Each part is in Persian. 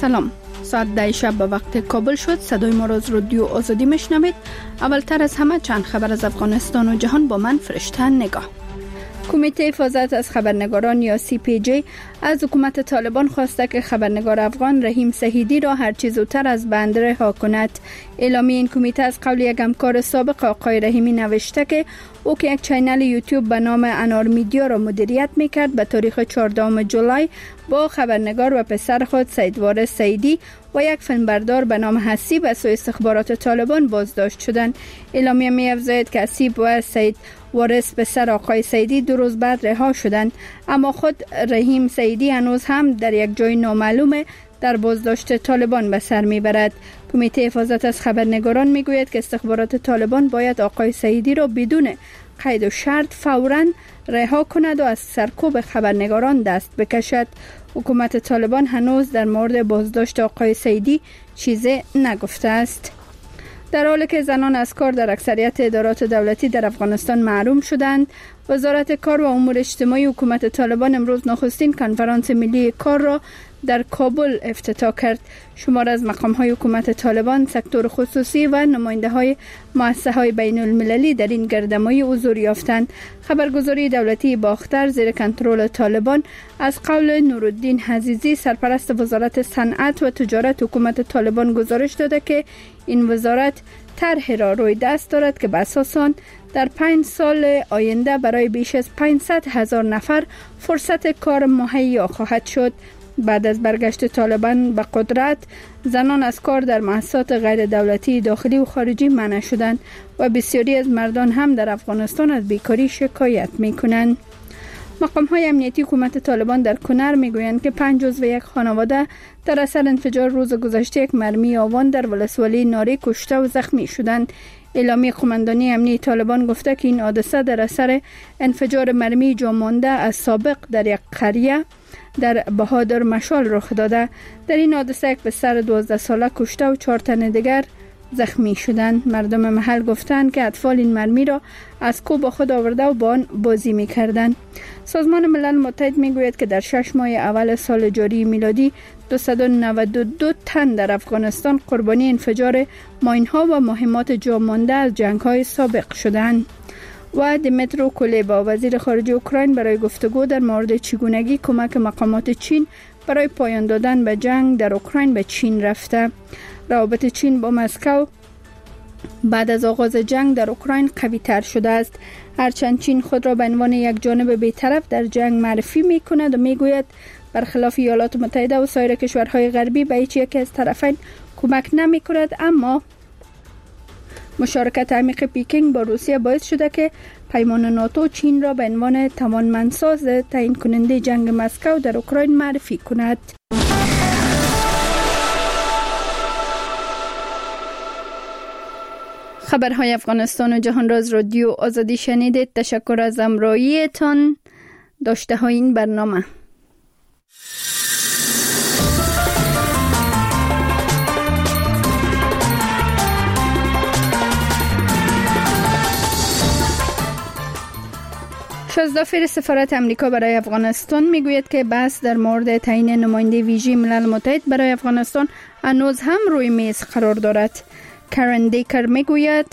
سلام. ساعت 10 شب به وقت کابل شد. صدای ما را از رادیو آزادی میشنوید. اولتر از همه چند خبر از افغانستان و جهان با من فرشته نگاه. کمیته حفاظت از خبرنگاران یا CPJ از حکومت طالبان خواسته که خبرنگار افغان رحیم سهیدی را هر چه زودتر از بند رها کند. اعلامیه این کمیته از قول یک همکار سابق آقای رحیمی نوشته که او که یک چینل یوتیوب به نام انار میدیا را مدیریت میکرد به تاریخ 14 جولای با خبرنگار و پسر خود سید وارث سیدی و یک فیلمبردار به نام حسیب از سوی استخبارات طالبان بازداشت شدند. اعلامیه می‌افزاید که حسیب و سید وارث پسر آقای سیدی 2 روز بعد رها شدند، اما خود رحیم سیدی هنوز هم در یک جای نامعلوم در بازداشت طالبان به سر میبرد. کمیته حفاظت از خبرنگاران میگوید که استخبارات طالبان باید آقای سیدی را بدون قید و شرط فوراً رها کند و از سرکوب خبرنگاران دست بکشد. حکومت طالبان هنوز در مورد بازداشت آقای سیدی چیزی نگفته است. در حالی که زنان از کار در اکثریت ادارات دولتی در افغانستان محروم شدند، وزارت کار و امور اجتماعی حکومت طالبان امروز نخستین کنفرانس ملی کار را در کابل افتتاح کرد. شمار از مقام‌های حکومت طالبان، سکتور خصوصی و نماینده‌های مؤسسه‌های بین‌المللی در این گردهمایی حضور یافتند. خبرگزاری دولتی باختر زیر کنترل طالبان از قول نورالدین عزیزی سرپرست وزارت صنعت و تجارت حکومت طالبان گزارش داده که این وزارت طرحی را روی دست دارد که به اساس آن در 5 سال آینده برای بیش از 500,000 نفر فرصت کار مهیا خواهد شد. بعد از برگشت طالبان به قدرت، زنان از کار در مؤسسات غیر دولتی داخلی و خارجی منع شدند و بسیاری از مردان هم در افغانستان از بیکاری شکایت می‌کنند. مقام‌های امنیتی حکومت طالبان در کنر می‌گویند که 5 عضو یک خانواده در اثر انفجار روز گذشته یک مرمی آوان در ولسوالی ناری کشته و زخمی شدند. اعلامیه قماندانی امنیتی طالبان گفته که این حادثه در اثر انفجار مرمی جامانده از سابق در یک قریه در بهادر مشال رخ داده. در این حادثه یک پسر 12 ساله کشته و 4 تن دیگر زخمی شدند. مردم محل گفتند که اطفال این مرمی را از کوه با خود آورده و با آن بازی می‌کردند. سازمان ملل متحد می‌گوید که در 6 ماه اول سال جاری میلادی 292 تن در افغانستان قربانی انفجار ماین‌ها و مهمات جامانده از جنگ‌های سابق شدند. و دیمیترو کلیبا وزیر خارجه اوکراین برای گفتگو در مورد چگونگی کمک مقامات چین برای پایان دادن به جنگ در اوکراین به چین رفته. روابط چین با مسکو بعد از آغاز جنگ در اوکراین قوی تر شده است، هرچند چین خود را به عنوان یک جانب بی‌طرف در جنگ معرفی می‌کند و می‌گوید برخلاف ایالات متحده و سایر کشورهای غربی به هیچ یک از طرفین کمک نمی‌کند، اما مشارکت عمیق پکینگ با روسیه باعث شده که پیمان ناتو چین را به عنوان توانمندساز تعیین کننده جنگ مسکو در اوکراین معرفی کند. خبرهای افغانستان و جهان را از رادیو آزادی شنیدید. تشکر از همراهیتان. داشته های این برنامه 16 فیر سفارت امریکا برای افغانستان میگوید که بحث در مورد تعیین نماینده ویژه ملل متحد برای افغانستان هنوز هم روی میز قرار دارد. کارن دیکر میگوید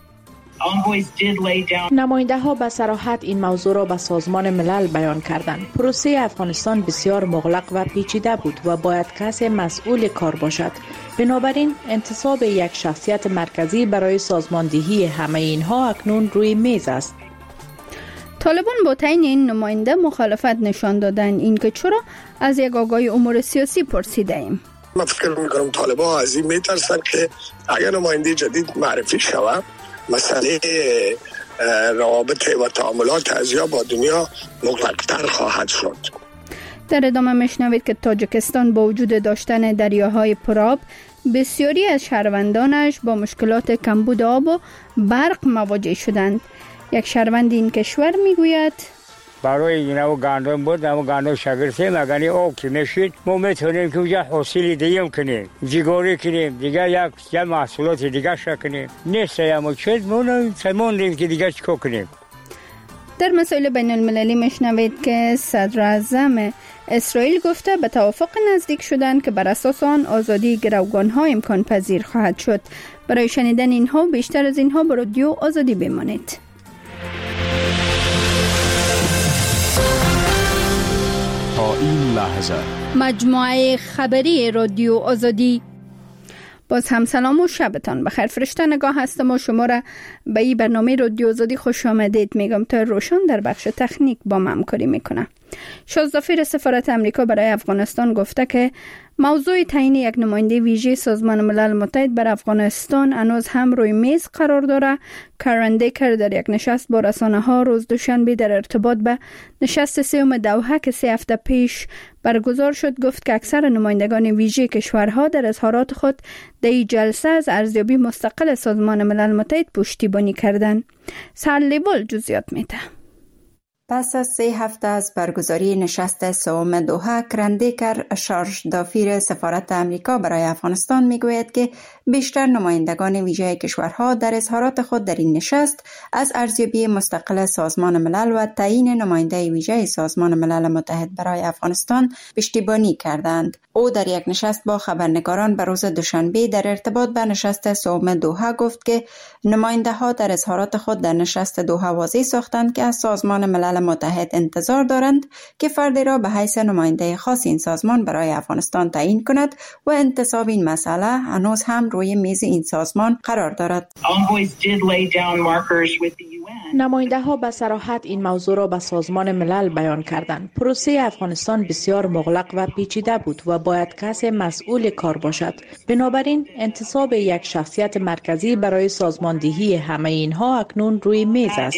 نماینده ها به صراحت این موضوع را به سازمان ملل بیان کردند. پروسه افغانستان بسیار مغلق و پیچیده بود و باید کسی مسئول کار باشد. بنابراین انتصاب یک شخصیت مرکزی برای سازماندهی همه اینها اکنون روی میز است. طالبان با تعیین این نماینده مخالفت نشان دادند. اینکه چرا از یک آگاهی امور سیاسی پرسیده ایم. من فکر میکنم طالبان از این میترسن که اگر نماینده جدید معرفی شود مسئله روابط و تعاملات ازیا با دنیا مغلق‌تر خواهد شد. در ادامه میشنوید که تاجیکستان با وجود داشتن دریاهای پرآب بسیاری از شهروندانش با مشکلات کمبود آب و برق مواجه شدند. یک شهروند این کشور میگوید برای اینو گندم بود، اما گندم شگرفته مگنی آب که میشید ما میتونیم که اونجا حاصل دیگه کنیم، جیگاری کنیم، دیگه یک محصولات دیگه شکنیم. نیست اما چیز موندیم که دیگه چیکار کنیم. در مسائل بین المللی مشنوید که صدر اعظم اسرائیل گفته به توافق نزدیک شدن که بر اساس آن آزادی گروگان‌ها امکان پذیر خواهد شد. برای شنیدن اینها بیشتر از اینها به رادیو آزادی بمانید. تا این لحظه مجموعه خبری رادیو آزادی. باز هم سلام و شبتان بخیر. فرشته نگاه هستم و شما را به این برنامه رادیو آزادی خوش آمدید میگم. تا روشن در بخش تکنیک با من همکاری میکنه. شازدافیر سفارت امریکا برای افغانستان گفته که موضوع تعیین یک نماینده ویژه سازمان ملل متحد بر افغانستان هنوز هم روی میز قرار داره. کارن دیکر در یک نشست با رسانه‌ها روز دوشنبه در ارتباط به نشست سوم دوحه که 3 هفته پیش برگزار شد گفت که اکثر نمایندگان ویژه کشورها در اظهارات خود در این جلسه از ارزیابی مستقل سازمان ملل متحد پشتیبانی کردند. سرلیبال جزئیات میده. پس از 3 هفته از برگزاری نشست سوم دوحه، کرندیکر شارژ دافیر سفارت امریکا برای افغانستان میگوید که بیشتر نمایندگان ویژه کشورها در اظهارات خود در این نشست از ارزیابی مستقل سازمان ملل و تعیین نماینده ویژه سازمان ملل متحد برای افغانستان پشتیبانی کردند. او در یک نشست با خبرنگاران به روز دوشنبه در ارتباط به نشست سوم دوحه گفت که نماینده ها در اظهارات خود در نشست دوحه واضح ساختند که از سازمان ملل متحد انتظار دارند که فردی را به حیث نماینده خاص این سازمان برای افغانستان تعیین کند و انتصاب این مسئله هنوز هم روی میز این سازمان قرار دارد. نماینده ها به صراحت این موضوع را به سازمان ملل بیان کردند. پروسه افغانستان بسیار مغلق و پیچیده بود و باید کسی مسئول کار باشد. بنابراین انتصاب یک شخصیت مرکزی برای سازماندهی همه اینها اکنون روی میز است.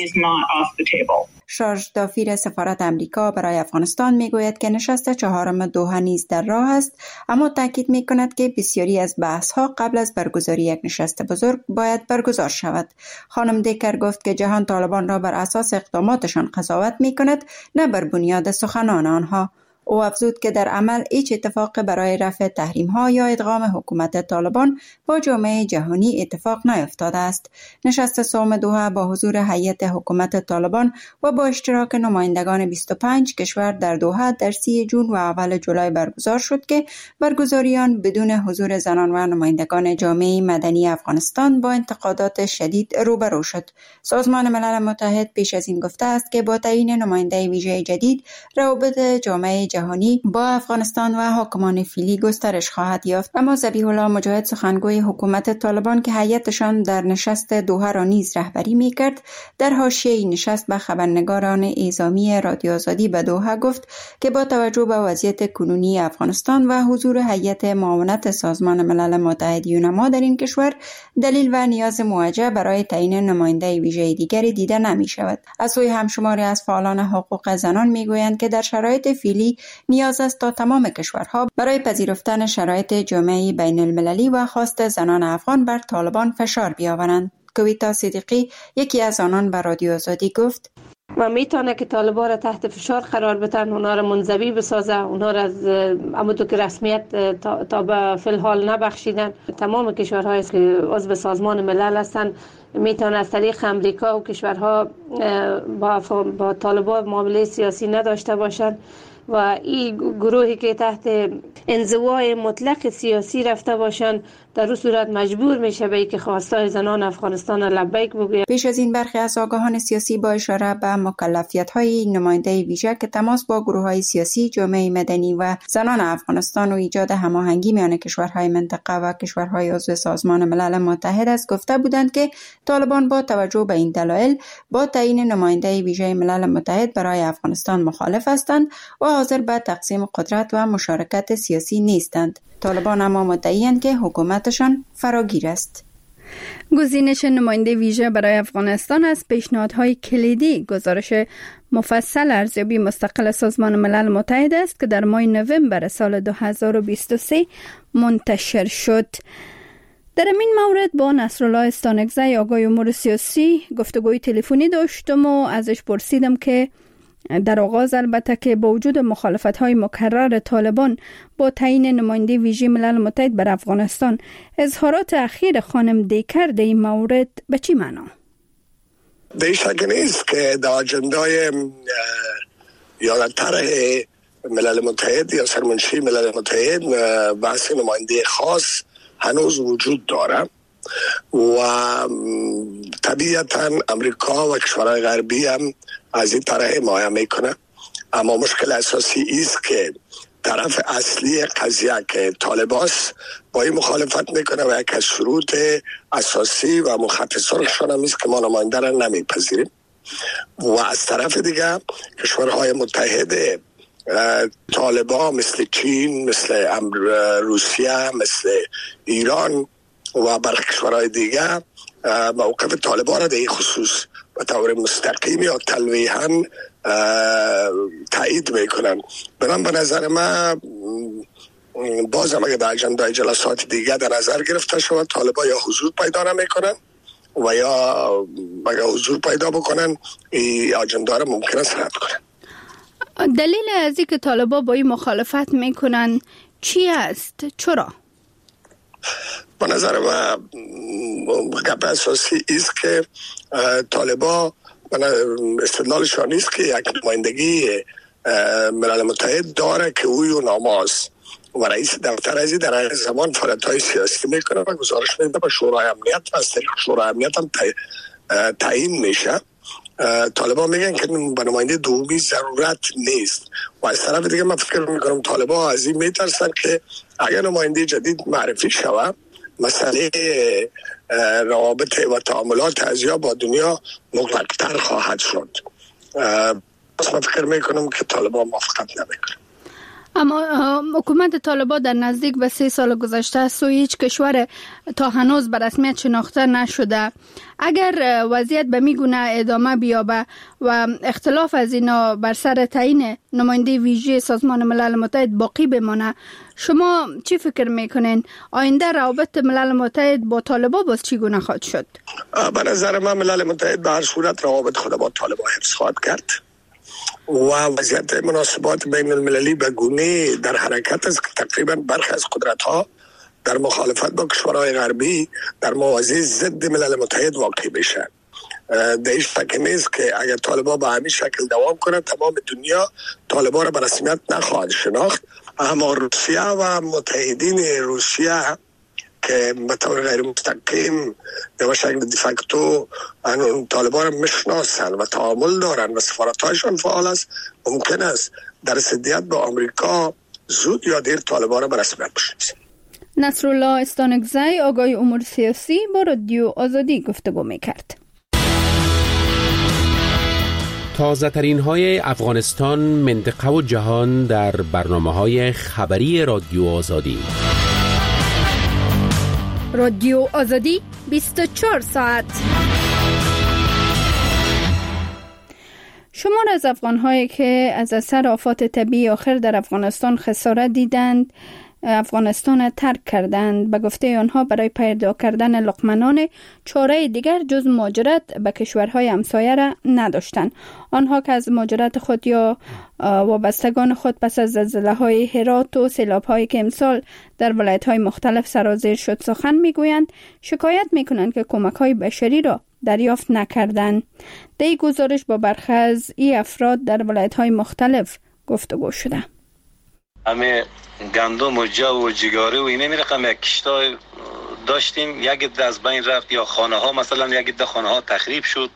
شارژ دافیر سفارت امریکا برای افغانستان میگوید که نشست 4 دوحه نیز در راه است، اما تاکید میکند که بسیاری از بحث ها قبل از برگزاری یک نشست بزرگ باید برگزار شود. خانم دیکر گفت که جهان طالبان را بر اساس اقداماتشان قضاوت میکند، نه بر بنیاد سخنان آنها. او افزود که در عمل هیچ اتفاق برای رفع تحریم‌ها یا ادغام حکومت طالبان با جامعه جهانی اتفاق نیفتاده است. نشست سوم دوحه با حضور هیئت حکومت طالبان و با اشتراک نمایندگان 25 کشور در دوحه در 30 جون و اول جولای برگزار شد که برگزاری آن بدون حضور زنان و نمایندگان جامعه مدنی افغانستان با انتقادات شدید روبرو شد. سازمان ملل متحد پیش از این گفته است که با تعیین نماینده ویژه جدید روابط جامعه جهانی با افغانستان و حاکمان فعلی گسترش خواهد یافت. اما ذبیح الله مجاهد سخنگوی حکومت طالبان که هیئتشان در نشست دوحه را نیز رهبری میکرد، در حاشیه نشست به خبرنگاران اعزامی رادیو آزادی به دوحه گفت که با توجه به وضعیت کنونی افغانستان و حضور هیئت معاونت سازمان ملل متحد یونما در این کشور، دلیل و نیاز موجه برای تعیین نماینده ویژه دیگری دیده نمی شود. از سوی همشماری از فعالان حقوق زنان میگویند که در شرایط فعلی نیاز است تا تمام کشورها برای پذیرفتن شرایط جامعه بین المللی و خواست زنان افغان بر طالبان فشار بیاورند. کویتا صدیقی یکی از آنان به رادیو آزادی گفت و میتونه که طالبان را تحت فشار قرار بدن، اونا را منزوی بسازه، اونا را از امدو که رسمیت تا به فی الحال نبخشیدن. تمام کشورهایی که عضو سازمان ملل هستند میتونه از طریق امریکا و کشورها با طالبان معامله سیاسی نداشته باشند و این گروهی که تحت انزوای مطلق سیاسی رفته باشند در اون صورت مجبور میشه به اینکه خواستای زنان افغانستان لبیک بگوید. پیش از این برخی از آگاهان سیاسی با اشاره به مکلفیت‌های نماینده ویژه که تماس با گروه‌های سیاسی، جامعه مدنی و زنان افغانستان و ایجاد هماهنگی میان کشورهای منطقه و کشورهای عضو سازمان ملل متحد است گفته بودند که طالبان با توجه به این دلایل با تعیین نماینده ویژه ملل متحد برای افغانستان مخالف هستند و حاضر به تقسیم قدرت و مشارکت سیاسی نیستند. طالبان اما مدعی‌اند که حکومتشان فراگیر است. گزینش نماینده ویژه برای افغانستان از پیشنهادهای کلیدی گزارش مفصل ارزیابی مستقل سازمان ملل متحد است که در ماه نوامبر سال 2023 منتشر شد. در این مورد با نصرالله استانکزی آقای امور سیاسی گفتگوی تلفنی داشتم و ازش پرسیدم که در آغاز البته که با وجود مخالفت‌های مکرر طالبان با تعیین نماینده ویژه ملل متحد بر افغانستان، اظهارات اخیر خانم دیکر در این مورد به چی معنا؟ دیشک نیست که در اجندای یا در طرح ملل متحد یا سرمنشی ملل متحد بحث نماینده خاص هنوز وجود داره و طبیعتا امریکا و کشورهای غربی هم از این طرح حمایت میکنه. اما مشکل اساسی است که طرف اصلی قضیه که طالباست با این مخالفت میکنه و یک از شروط اساسی و مخط سرخشان هم است که ما نماینده را نمیپذیریم. و از طرف دیگه کشورهای متحد طالبا مثل چین، مثل روسیه، مثل ایران و برخی کشورهای دیگه موقف طالبان را در این خصوص به طور مستقیم یا تلویحاً تایید میکنن. برام به نظر من بازم اگه در اجندای جلسات دیگه در نظر گرفته شود طالبان یا حضور پیدا نمیکنن و یا اگه حضور پیدا بکنن این اجندا را ممکنه رد کنن. دلیل از اینکه طالبان با این مخالفت میکنن چی است؟ چرا؟ به نظر من گپ اساسی است که طالبان استدلالشان نیست که یک نمایندگی ملل متحد داره که اوی و ناماست و رئیس دفتر ازی در هر زمان فعالیت‌های سیاسی میکنه و گزارش میده به شورای امنیت و از طریق شورای امنیت هم تعیین میشه. طالبان میگن که به نماینده دومی ضرورت نیست و از طرف دیگه من فکر میکنم طالبان از این میترسن که اگر نماینده جدید معرفی شوه مسئله روابط و تعاملات ازیا با دنیا مغلق‌تر خواهد شد. پس من فکر میکنم که طالبان موافقت نمیکنه. اما حکومت طالبان در نزدیک به 3 سال گذشته سوی هیچ کشور تا هنوز به رسمیت شناخته نشده. اگر وضعیت به میگونه ادامه بیابه و اختلاف از اینا بر سر تعیین نماینده ویژه سازمان ملل متحد باقی بمانه، شما چی فکر میکنین؟ آینده روابط ملل متحد با طالبان باز چگونه خواهد شد؟ به نظر من ملل متحد به هر صورت روابط خود با طالبان حفظ خواهد کرد و وضعیت مناسبات بین المللی به گونه در حرکت است که تقریبا برخی از قدرت‌ها در مخالفت با کشورهای غربی در موازی ضد ملل متحد واقع بشن. در هیچ شک نیست که اگر طالبان به همین شکل دوام کنند تمام دنیا طالبان را به رسمیت نخواهد شناخت. اما روسیه و متحدین روسیه که به طور غیر مستقیم به شکل دیفکتو طالبان را میشناسن و تعامل دارن و سفارت‌هایشان فعال است، ممکن است در ضدیت با آمریکا زود یا دیر طالبان را به رسمیت بشناسن. نصرالله استانکزی آگاه امور سیاسی با رادیو آزادی گفتگو میکرد. تازه ترین های افغانستان، منطقه و جهان در برنامه های خبری رادیو آزادی. رادیو آزادی 24 ساعت. شمار از افغان‌هایی که از اثر آفات طبیعی آخر در افغانستان خسارت دیدند افغانستان ترک کردند. به گفته آنها برای پیدا کردن لقمه‌نان چاره دیگر جز مهاجرت به کشورهای همسایه را نداشتند. آنها که از مهاجرت خود یا وابستگان خود پس از زلزله‌های هرات و سیلاب‌هایی که امسال در ولایت‌های مختلف سرازیر شد سخن می‌گویند، شکایت می‌کنند که کمک‌های بشری را دریافت نکردند. در این گزارش با برخی از این افراد در ولایت‌های مختلف گفتگو شده. همه گندم و جو و جگاره و اینه میرقم یک کشتای داشتیم، یک عده از بین رفت یا خانه ها مثلا یک عده خانه ها تخریب شد.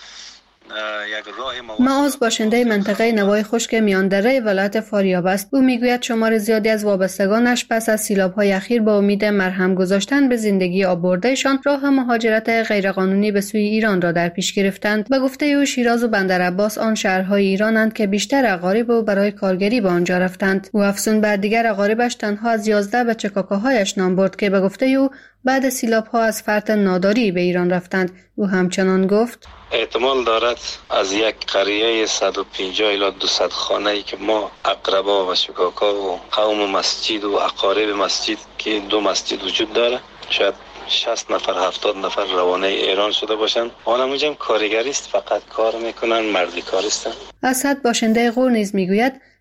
معاذ باشنده منطقه نوای خشک میاندره ولایت فاریاب است. او میگوید شمار زیادی از وابستگانش پس از سیلاب‌های اخیر با امید مرهم گذاشتن به زندگی آبوردهشان راه مهاجرت غیرقانونی به سوی ایران را در پیش گرفتند. به گفته او شیراز و بندرعباس آن شهرهای ایرانند که بیشتر اقارب او برای کارگری به آنجا رفتند. او افزون بر دیگر اقاربش تنها از 11 بچه کاکاهایش نام برد که به گفته او بعد سیلاب‌ها از فرط ناداری به ایران رفتند. او همچنان گفت احتمال دارد از یک قریه 150 الی 200 خانه‌ای که ما اقربا و شکاکا و قوم مسجد و اقارب مسجد که 2 مسجد وجود داره، شاید 60 نفر 70 نفر روانه ایران شده باشند. آنها کارگری است، فقط کار میکنن، مردی کارستن. اسد باشنده غور نیز میگوید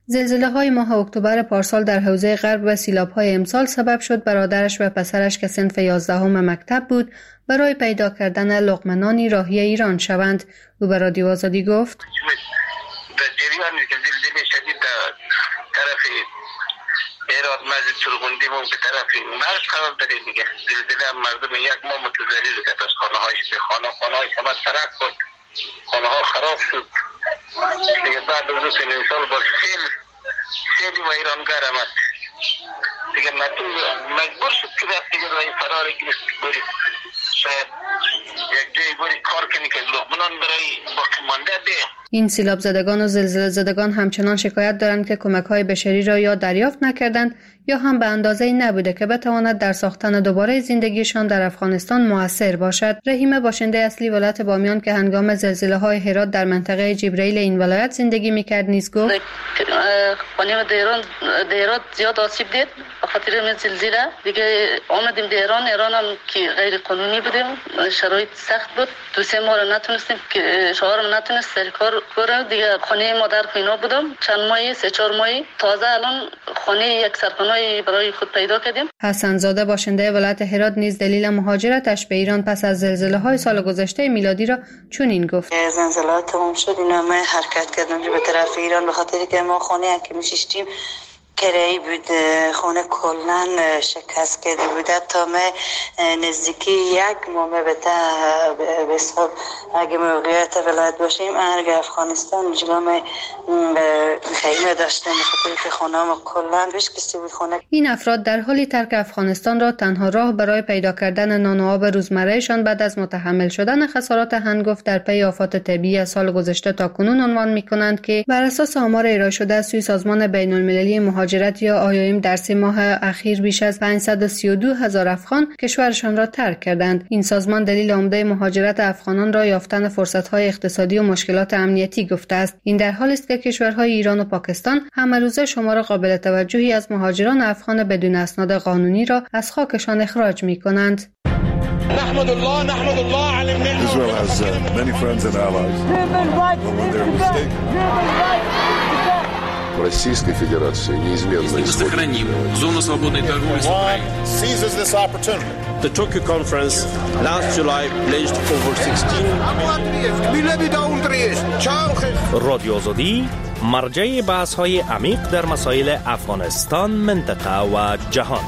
زلزله‌های ماه اکتبر پارسال در حوزه غرب و سیلاب‌های امسال سبب شد برادرش و پسرش که صنف 11 مکتب بود برای پیدا کردن لقمه‌نانی راهی ایران شوند. او به رادیو آزادی گفت: در جریان زلزله شدید طرف ایران مزید سرگندی مون به طرف مرز قرار داره دیگه. زلزله مردم یک ماه متضرر کرد، از خانه‌های شما ترک بود، خانه‌ها خراب شد دیگه. بعد از دو سه سال با سیلی و ایرانگر آمد دیگه، مجبور شد که دیگه رای فرار گرفت بری شاید یک جای بری کار کنی که لقمنان برای باقی مانده ده. این سیلاب زدگان و زلزله زدگان همچنان شکایت دارند که کمک‌های بشری را یا دریافت نکردند یا هم به اندازه‌ای نبوده که بتواند در ساختن دوباره زندگیشان در افغانستان مؤثر باشد. رحیم باشنده اصلی ولایت بامیان که هنگام زلزله‌های هرات در منطقه جبرائیل این ولایت زندگی می‌کرد نیز گفت: خانه دیران زیاد آسیب دید به خاطر این زلزله. دیگه آمدیم دیران هم که غیر قانونی بودیم، شرایط سخت بود. 2-3 ماه نتونستیم که شوهرم نتونست سر کار دیگه. خانه مادر اینا بودم چند ماهی 3-4 ماهی، تازه الان خانه یک سرپناه برای خود پیدا کردیم. حسن زاده باشنده ولایت هرات نیز دلیل مهاجرتش به ایران پس از زلزله‌های سال گذشته میلادی را چنین گفت: زلزله تمام شد اینا ما حرکت کردیم به طرف ایران به خاطر که ما خانه که میشیشتیم کرایی بود، خونه کلن شکست کرده بود. تا ما نزدیکی 1 ماه به صبح اگه موقعیت ولایت باشیم ارگ افغانستان جلو ما خیمه داشتیم به خاطر که خونه ما کلن بشکسته بود. خونه این افراد در حالی ترک افغانستان را تنها راه برای پیدا کردن نان و آب روزمرهشان بعد از متحمل شدن خسارات هنگفت در پی آفات طبیعی از سال گذشته تا کنون عنوان می‌کنند که بر اساس آمار ارائه شده از سوی سازمان بین‌المللی مهاجرت یا IOM در 3 ماه اخیر بیش از 532,000 افغان کشورشان را ترک کردند. این سازمان دلیل عمده مهاجرت افغانان را یافتن فرصت‌های اقتصادی و مشکلات امنیتی گفته است. این در حالی است که کشورهای ایران و پاکستان همه روزه شمار قابل توجهی از مهاجران افغان بدون اسناد قانونی را از خاکشان اخراج می‌کنند. نحمد الله على النعمة. Israel has many friends and allies. When they're mistaken. Российской Федерации неизменно сохраним зону свободной торговли с Украиной. Seizes this opportunity. The Tokyo conference last July pledged over 16 رادیو آزادی مرجع بحث‌های عمیق در مسائل افغانستان، منطقه و جهان.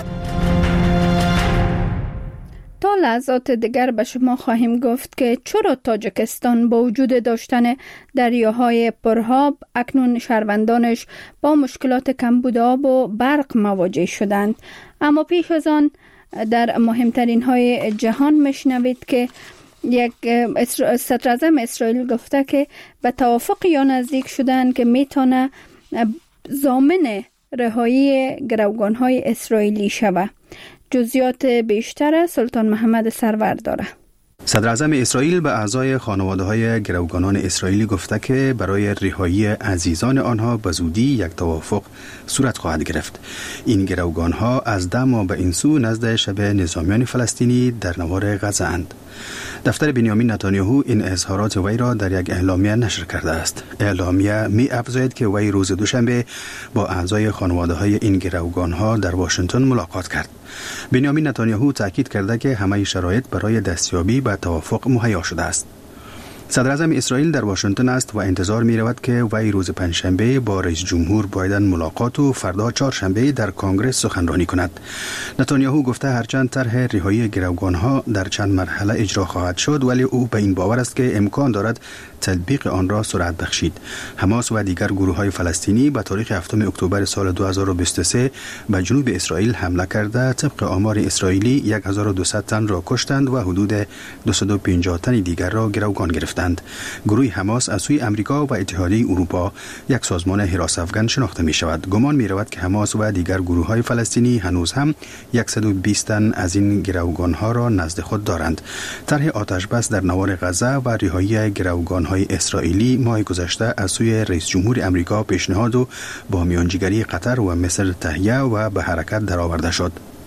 تا لحظات دیگر به شما خواهیم گفت که چرا تاجیکستان با وجود داشتن دریاهای پرآب اکنون شهروندانش با مشکلات کمبود آب و برق مواجه شدند. اما پیش از آن در مهمترین های جهان میشنوید که یک صدراعظم اسرائیل گفته که به توافق یا نزدیک شدن که میتونه ضامن رهایی گروگان‌های اسرائیلی شود. جزئیات بیشتر سلطان محمد سرور داره. صدراعظم اسرائیل به اعضای خانواده‌های گروگانان اسرائیلی گفته که برای رهایی عزیزان آنها به زودی یک توافق صورت خواهد گرفت. این گروگان‌ها از 10 ماه به این سو نزد شب نظامیان فلسطینی در نوار غزه اند. دفتر بنیامین نتانیاهو این اظهارات وی را در یک اعلامیه نشر کرده است. اعلامیه می افزاید که وی روز دوشنبه با اعضای خانواده‌های این گروگان‌ها در واشنگتن ملاقات کرد. بنیامین نتانیاهو تاکید کرده که همه شرایط برای دستیابی به توافق مهیا شده است. صدراعظم اسرائیل در واشنگتن است و انتظار می رود که وی روز پنجشنبه با رئیس جمهور بایدن ملاقات و فردا چهارشنبه در کنگره سخنرانی کند. نتانیاهو گفته هرچند طرح رهایی گروگانها در چند مرحله اجرا خواهد شد، ولی او به این باور است که امکان دارد تطبیق آن را سرعت بخشید. حماس و دیگر گروه‌های فلسطینی به تاریخ 7 اکتبر سال 2023 به جنوب اسرائیل حمله کرده طبق آمار اسرائیلی 1200 تن را کشتند و حدود 250 تن دیگر را گروگان گرفتند. گروه حماس از سوی امریکا و اتحادیه اروپا یک سازمان حراس افغان شناخته می شود. گمان می رود که حماس و دیگر گروه‌های فلسطینی هنوز هم 120 تن از این گروگان‌ها را نزد خود دارند. طرح آتش بس در نوار غزه و رهایی گروگان‌های اسرائیلی ماه گذشته از سوی رئیس جمهور امریکا پیشنهاد و با میانجیگری قطر و مصر تهیه و به حرکت درآورده شد.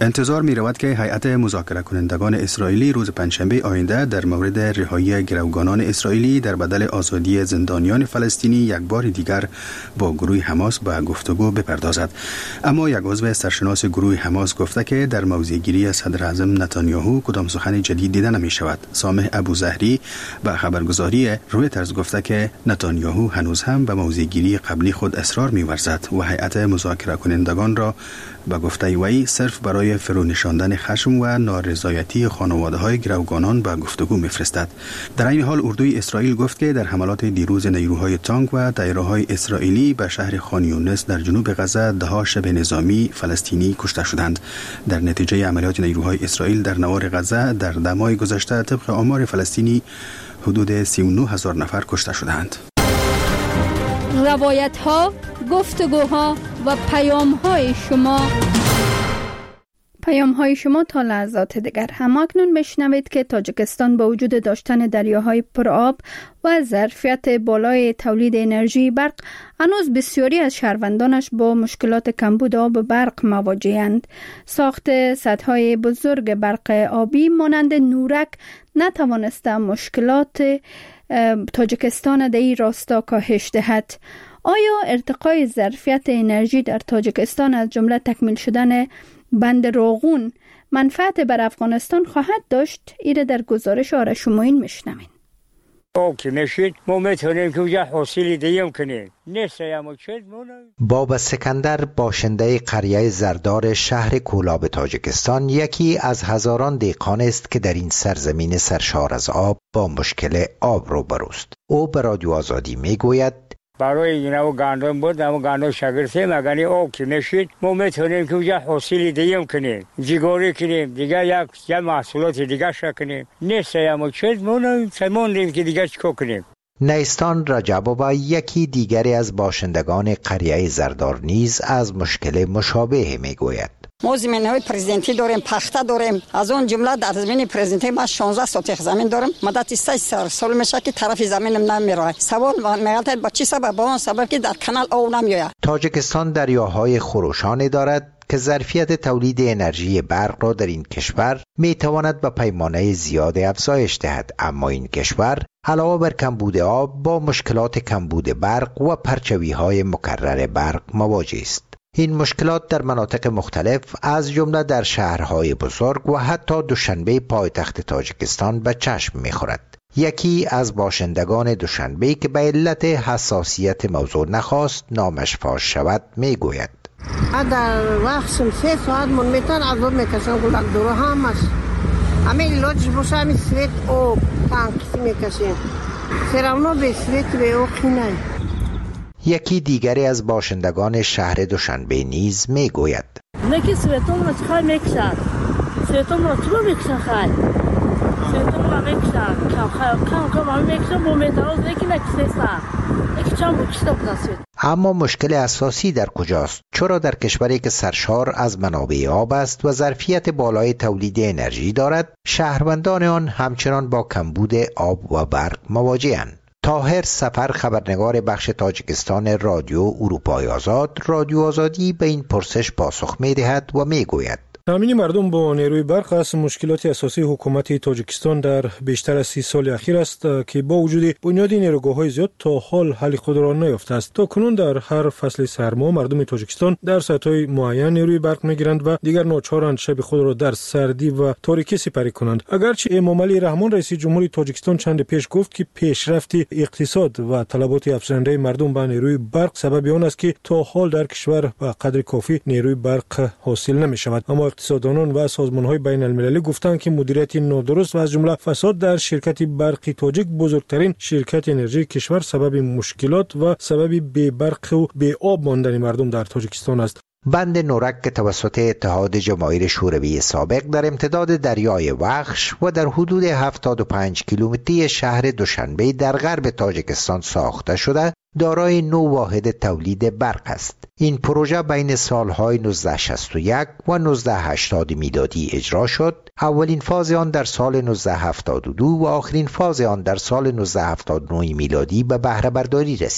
انتظار می رود که هیئت مذاکره کنندگان اسرائیلی روز پنجشنبه آینده در مورد رهایی گروگانان اسرائیلی در بدل آزادی زندانیان فلسطینی یک بار دیگر با گروه حماس به گفتگو بپردازد. اما یک عضو سرشناس گروه حماس گفته که در موضع‌گیری صدر اعظم نتانیاهو کدام سخن جدید دیده نمی شود. سامح ابوزهری به خبرگزاری رویترز گفته که نتانیاهو هنوز هم به موضع‌گیری قبلی خود اصرار می ورزد و هیئت مذاکره کنندگان را به گفته وی صرف برای فرونشاندن خشم و نارضایتی خانواده‌های گروگانان به گفتگو می‌فرستد. در این حال اردوی اسرائیل گفت که در حملات دیروز نیروهای تانک و دایره‌های اسرائیلی به شهر خان یونس در جنوب غزه ده‌ها شبه نظامی فلسطینی کشته شدند. در نتیجه عملیات نیروهای اسرائیل در نوار غزه در دمای گذشته طبق آمار فلسطینی حدود 39,000 نفر کشته شدند. روایت‌ها، گفتگوها و پیام‌های شما تا لحظات دیگر. همکنون بشنوید که تاجیکستان با وجود داشتن دریاهای پرآب و ظرفیت بالای تولید انرژی برق هنوز بسیاری از شهروندانش با مشکلات کمبود آب برق مواجه‌اند. ساخت سدهای بزرگ برق آبی مانند نورک نتوانسته مشکلات تاجیکستان در این راستا کاهش دهد. آیا ارتقای ظرفیت انرژی در تاجیکستان از جمله تکمیل شدن بند راغون منفعت بر افغانستان خواهد داشت؟ ایره در گزارش آرش معین میشنوین. که میشید ما میتونیم که اونجا حاصلی دیم کنیم. بابا سکندر باشنده قریه زردار شهر کولاب تاجیکستان یکی از هزاران دهقان است که در این سرزمین سرشار از آب با مشکل آب روبروست. او به رادیو آزادی میگوید برای اینا و گندم بود، اما گندم شگرته مگنی آب که میشید ما میتونیم که اونجا حاصلی دیم کنیم، جیگاری کنیم، دیگه یک محصولات دیگه شکنیم. نیست اما چیز موندیم که دیگه چکو کنیم. نیستان رجبوبا یکی دیگری از باشندگان قریه زردار نیز از مشکل مشابه میگوید. ما زمین‌های پرزیدنتی داریم، پخته داریم. از اون جمله در زمین پرزیدنتی ما 16 سوتیخ زمین داریم. مدت 3 سال میشه که طرف زمینم نمیره. سوال میگه با چی سبب؟ با اون سبب که در کانال آب نمیاد. تاجیکستان دریاهای خروشانی دارد که ظرفیت تولید انرژی برق را در این کشور میتواند به پیمانه زیاد افزایش دهد، اما این کشور علاوه بر کمبود آب با مشکلات کمبود برق و پرچوی‌های مکرر برق مواجه است. این مشکلات در مناطق مختلف از جمله در شهرهای بزرگ و حتی دوشنبه پایتخت تاجیکستان به چشم می‌خورد. یکی از باشندگان دوشنبه که به علت حساسیت موضوع نخواست نامش فاش شود میگوید: در وقت 3 ساعت من میتون عذاب میکشم گلک دورو همش همه لاجش باشه همین سویت او تانکسی میکشیم سرمونو به سویت به او خینه. یکی دیگری از باشندگان شهر دوشنبه نیز میگوید: نکی سویتون را چخواه میکشن، سویتون را چلو میکشن خواهی سویتون را میکشن کم همه میکشن با میتراز نکی نکسیستن نکی چند بود کشته بودن سویت. اما مشکل اساسی در کجاست؟ چرا در کشوری که سرشار از منابع آب است و ظرفیت بالای تولید انرژی دارد، شهروندان آن همچنان با کمبود آب و برق مواجه‌اند؟ طاهر سفر، خبرنگار بخش تاجیکستان رادیو اروپای آزاد، رادیو آزادی به این پرسش پاسخ می‌دهد و میگوید: تامین مردم با نیروی برق از مشکلات اساسی حکومت تاجیکستان در بیشتر از 30 سال اخیر است که با وجود بنیادی نیروگاه‌های زیاد تا حال حل خود را نیافته است. تا کنون در هر فصل سرما مردم تاجیکستان در ساعت‌های معین نیروی برق می‌گیرند و دیگر ناچارند شب خود را در سردی و تاریکی سپری کنند. اگرچه امام علی رحمان رئیس جمهوری تاجیکستان چند پیش گفت که پیشرفت اقتصاد و طلبات افزاینده مردم به نیروی برق سبب آن است که تا حال در کشور به قدر کافی نیروی برق حاصل نمی‌شود. اما اقتصاددانان و سازمان‌های بین‌المللی گفتند که مدیریت نادرست و از جمله فساد در شرکت برقی تاجیک، بزرگترین شرکت انرژی کشور، سبب مشکلات و سبب بی برق و بی آب ماندن مردم در تاجیکستان است. بند نورک که توسط اتحاد جماهیر شوروی سابق در امتداد دریای وخش و در حدود 75 کیلومتری شهر دوشنبه در غرب تاجیکستان ساخته شده، دارای 9 واحد تولید برق است. این پروژه بین سالهای 1961 و 1980 میلادی اجرا شد. اولین فاز آن در سال 1972 و آخرین فاز آن در سال 1979 میلادی به بهره برداری رسید.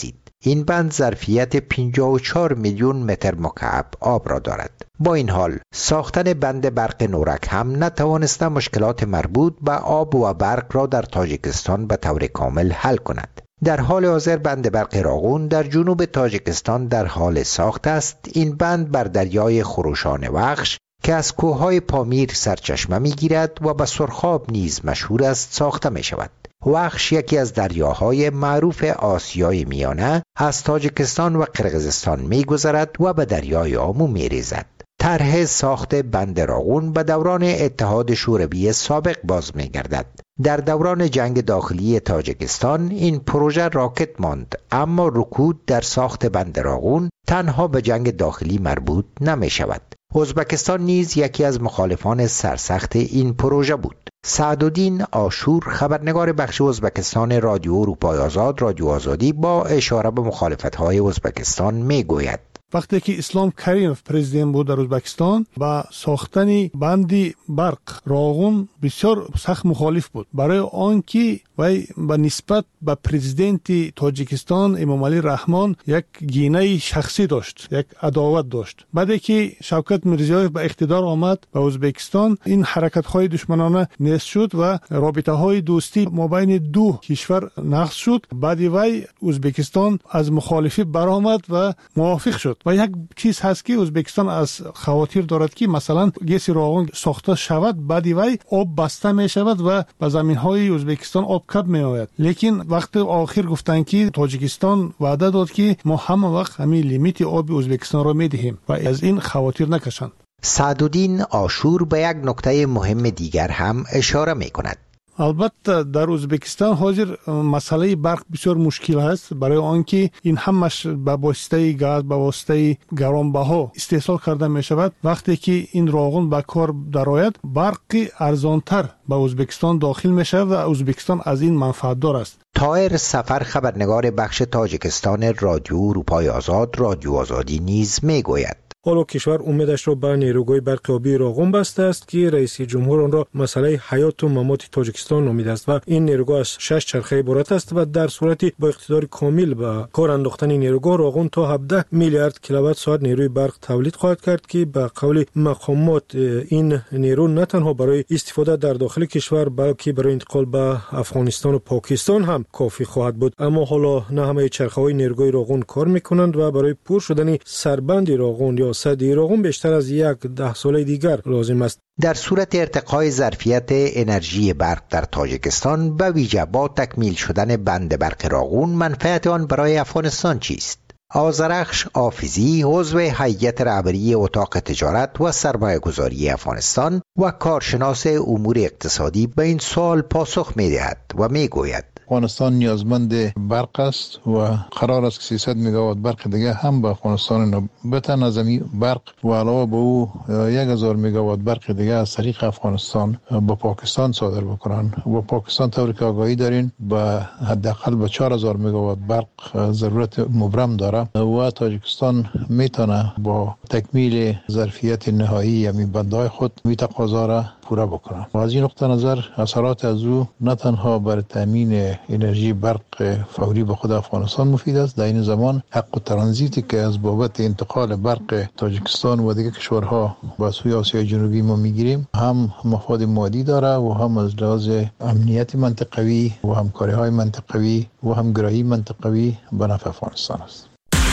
این بند ظرفیت 54 میلیون متر مکعب آب را دارد. با این حال ساختن بند برق نورک هم نتوانسته مشکلات مربوط به آب و برق را در تاجیکستان به طور کامل حل کند. در حال حاضر بند برق راغون در جنوب تاجیکستان در حال ساخت است. این بند بر دریای خروشان وخش که از کوههای پامیر سرچشمه میگیرد و به سرخاب نیز مشهور است ساخته می شود. وخش یکی از دریاهای معروف آسیای میانه از تاجیکستان و قرقیزستان می‌گذرد و به دریای آمو می‌ریزد. طرح ساخت بند راغون به دوران اتحاد شوروی سابق باز می‌گردد. در دوران جنگ داخلی تاجیکستان این پروژه راکت ماند، اما رکود در ساخت بند راغون تنها به جنگ داخلی مربوط نمی‌شود. ازبکستان نیز یکی از مخالفان سرسخت این پروژه بود. سعدالدین آشور، خبرنگار بخش ازبکستان رادیو اروپای آزاد رادیو آزادی، با اشاره به مخالفت‌های ازبکستان میگوید: وقتی که اسلام کریمов پرزیدنت بود در ازبکستان با ساختن بندی برق راغون بسیار سخت مخالف بود، برای آنکه وی به نسبت به پرزیدنت تاجیکستان امام علی رحمان یک گینه شخصی داشت، یک عداوت داشت. بعدی که شوکت میرزیایف به اقتدار آمد به ازبکستان، این حرکت‌های دشمنانه نیست شد و رابطه‌های دوستی مابین دو کشور نقض شد. بعدی وی ازبکستان از مخالفی برآمد و موافق شد. و یک چیز هست که ازبکستان از خواطر دارد که مثلا گیس راغون ساخته شود، بعدی وی آب بسته می شود و به زمین های ازبکستان آب کم می آید. لیکن وقت آخر گفتن که تاجیکستان وعده داد که ما همه وقت همین لیمیت آب ازبکستان را می دهیم و از این خواطر نکشند. سعدالدین آشور به یک نکته مهم دیگر هم اشاره می کند. البته در ازبکستان حاضر مسئله برق بسیار مشکل است، برای آنکه این همش به واسطه گاز، به واسطه گرانبها استحصال کرده می شود. وقتی که این راغون به کار درآید، برق ارزانتر به ازبکستان داخل می شود و ازبکستان از این منفعت دار است. طاهر سفر، خبرنگار بخش تاجیکستان رادیو اروپای آزاد رادیو آزادی نیز می گوید: حالا کشور امیدش را به نیروگاه برق آبی راغون بسته است که رئیس جمهور آن را مسئله حیات و ممات تاجیکستان نامیده است و این نیروگاه از 6 چرخه عبارت است و در صورتی با اقتدار کامل به کار انداختن نیروگاه راغون تا 17 میلیارد کیلووات ساعت نیروی برق تولید خواهد کرد که به قول مقامات این نیرو نه تنها برای استفاده در داخل کشور بلکه برای انتقال به افغانستان و پاکستان هم کافی خواهد بود. اما حالا نه همه چرخه‌های نیروگاه راغون کار می‌کنند و برای پر شدن سربند راغون یا سد راغون بیشتر از 10 سال دیگر لازم است. در صورت ارتقای ظرفیت انرژی برق در تاجیکستان، به ویژه با تکمیل شدن بند برق راغون، منفعت آن برای افغانستان چیست؟ آذرخش آفیزی، عضو هیئت رهبری اتاق تجارت و سرمایه‌گذاری افغانستان و کارشناس امور اقتصادی، به این سوال پاسخ می‌دهد و می‌گوید: افغانستان نیازمند برق است و قرار است که 300 مگاوات برق دیگه هم به افغانستان بتن از برق و علاوه به او 1000 مگاوات برق دیگه از طریق افغانستان به پاکستان صادر بکنن. و پاکستان طوری که آگاهی دارین به حداقل به 4000 مگاوات برق ضرورت مبرم داره و تاجیکستان میتونه با تکمیل ظرفیت نهایی همین بندهای خود می تقاضا را پورا بکنه. و از این نقطه نظر اثرات از او نه تنها بر تامین انرژی برق فوری به خود افغانستان مفید است، در این زمان حق ترانزیتی که از بابت انتقال برق تاجیکستان و دیگر کشورها به سوی آسیای جنوبی ما میگیریم هم مفاد مادی داره و هم از لحاظ امنیت منطقوی و همکاری‌های منطقوی و همگرایی منطقوی به نفع افغانستان است.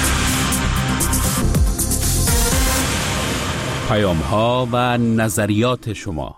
پیام‌ها و نظریات شما.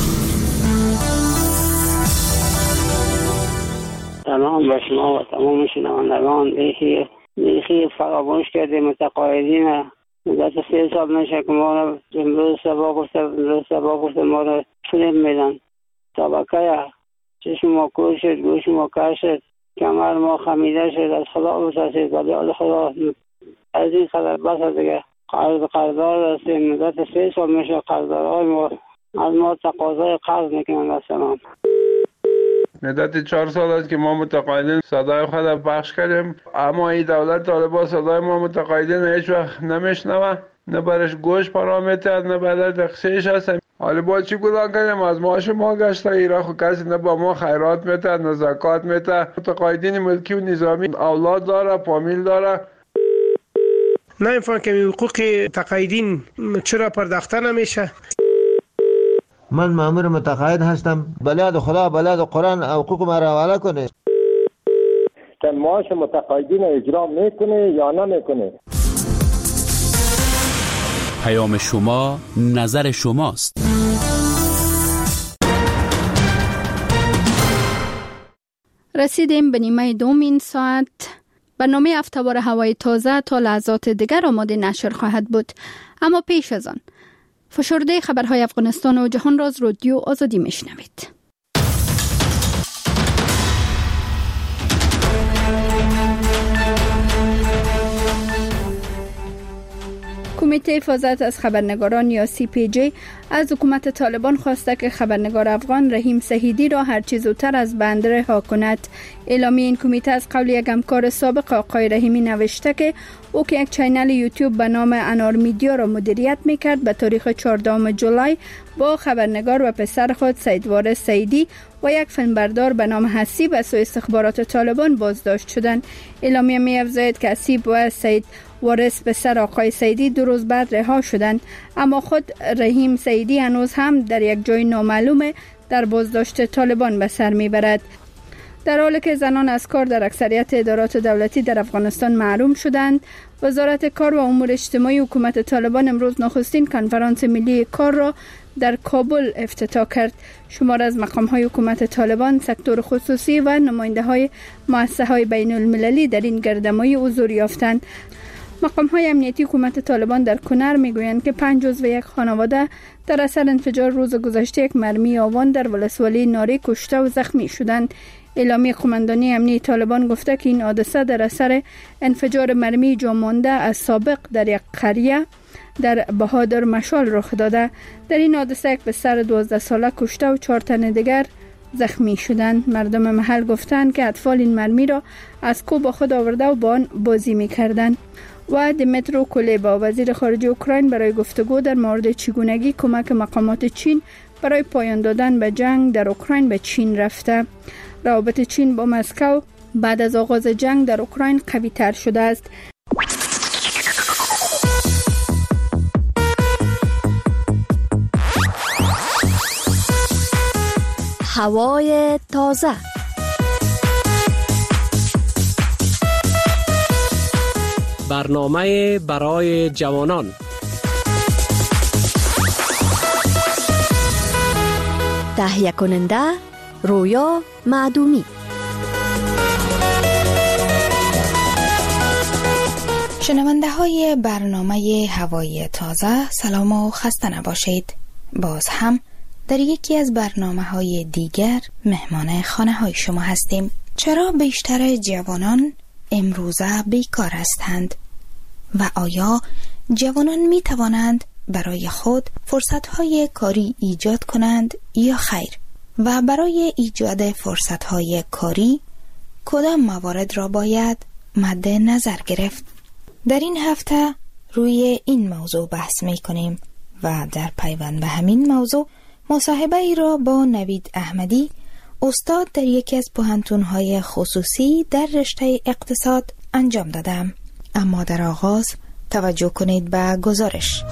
سلام به شما و تمام شنوندگان. دیخی فراموش کرده متقاعدین مدت 3 سال نشه که ما را امروز صبح گفته ما را فیلم میدن. طبقه چشم ما کور شد، گوش ما کر شد، کمر ما خمیده شد، از خدا بسازید ولی از خدا از این خبر بس دیگه. قرضدار هستیم، مدت 3 سال میشه قرضدارهای ما از ما تقاضای قرض میکنن. سلام. مدت 4 سال است که ما متقاعدین صدای خود را پخش کردیم، اما این دولت طالبان صدای ما متقاعدین هیچ وقت نمیشنوه، نه برش گوش پرا میتد نه برش دخشش هست. حالا با چی گناه کنیم؟ از ما شما گشته ایران خو کسی نه با ما خیرات میتد نه زکات میتد. متقاعدین ملکی و نظامی اولاد داره، فامیل داره. نمیفهم که حقوق تقاعدین چرا پرداخته نمیشه؟ من مأمور متقاعد هستم. بلاد خدا بلاد قرآن حقوق ما را حواله کنه. که معاش متقاعدین اجرا میکنه یا نمیکنه. پیام شما نظر شماست. رسیدیم به نیمه دوم این ساعت. برنامه هفته‌وار هوای تازه تا لحظات دیگر آماده نشر خواهد بود. اما پیش از آن فشرده خبرهای افغانستان و جهان را از رادیو آزادی میشنوید. کمیته حفاظت از خبرنگاران یا CPJ از حکومت طالبان خواسته که خبرنگار افغان رحیم سهیدی را هرچه زودتر از بند رها کند. اعلامیه این کمیته از قول یک همکار سابق آقای رحیمی نوشته که او که یک چینل یوتیوب به نام انار میدیا را مدیریت میکرد به تاریخ 14 جولای با خبرنگار و پسر خود سید وارث سیدی و یک فیلمبردار به نام حسیب از سوی استخبارات طالبان بازداشت شدند. اعلامیه می‌افزاید که حسیب و سید وارث پسر آقای سیدی 2 روز بعد رها شدند، اما خود رحیم سیدی هنوز هم در یک جای نامعلوم در بازداشت طالبان به سر میبرد. در حالی که زنان از کار در اکثریت ادارات دولتی در افغانستان محروم شدند، وزارت کار و امور اجتماعی حکومت طالبان امروز نخستین کنفرانس ملی کار را در کابل افتتاح کرد. شمار از مقام‌های حکومت طالبان، سکتور خصوصی و نماینده‌های مؤسسه‌های بین‌المللی در این گردهمایی حضور یافتند. مقام‌های امنیتی حکومت طالبان در کنر میگویند که 5 عضو یک خانواده در اثر انفجار روز گذشته یک مرمی آوان در ولسوالی ناری کشته و زخمی شدند. اعلامیه قماندانی امنیتی طالبان گفته که این حادثه در اثر انفجار مرمی جامانده از سابق در یک قریه در بهادر مشال رخ داده. در این حادثه یک پسر 12 ساله کشته و 4 تن دیگر زخمی شدند. مردم محل گفتند که اطفال این مرمی را از کوه با خود آورده و با آن بازی می‌کردند. و دمیترو کلیبا وزیر خارجه اوکراین برای گفتگو در مورد چگونگی کمک مقامات چین برای پایان دادن به جنگ در اوکراین به چین رفته. روابط چین با مسکو بعد از آغاز جنگ در اوکراین قوی تر شده است. هوای تازه. برنامه برای جوانان. تهیه کننده رویا معدومی. شنونده های برنامه هوای تازه، سلام و خسته نباشید. باز هم در یکی از برنامه های دیگر مهمان خانه های شما هستیم. چرا بیشتر جوانان امروزه بیکار هستند و آیا جوانان می توانند برای خود فرصت های کاری ایجاد کنند یا خیر؟ و برای ایجاد فرصت های کاری کدام موارد را باید مد نظر گرفت؟ در این هفته روی این موضوع بحث می کنیم و در پیوند به همین موضوع مصاحبه ای را با نوید احمدی، استاد در یکی از پوهنتون‌های خصوصی در رشته اقتصاد انجام دادم. اما در آغاز توجه کنید به گزارش.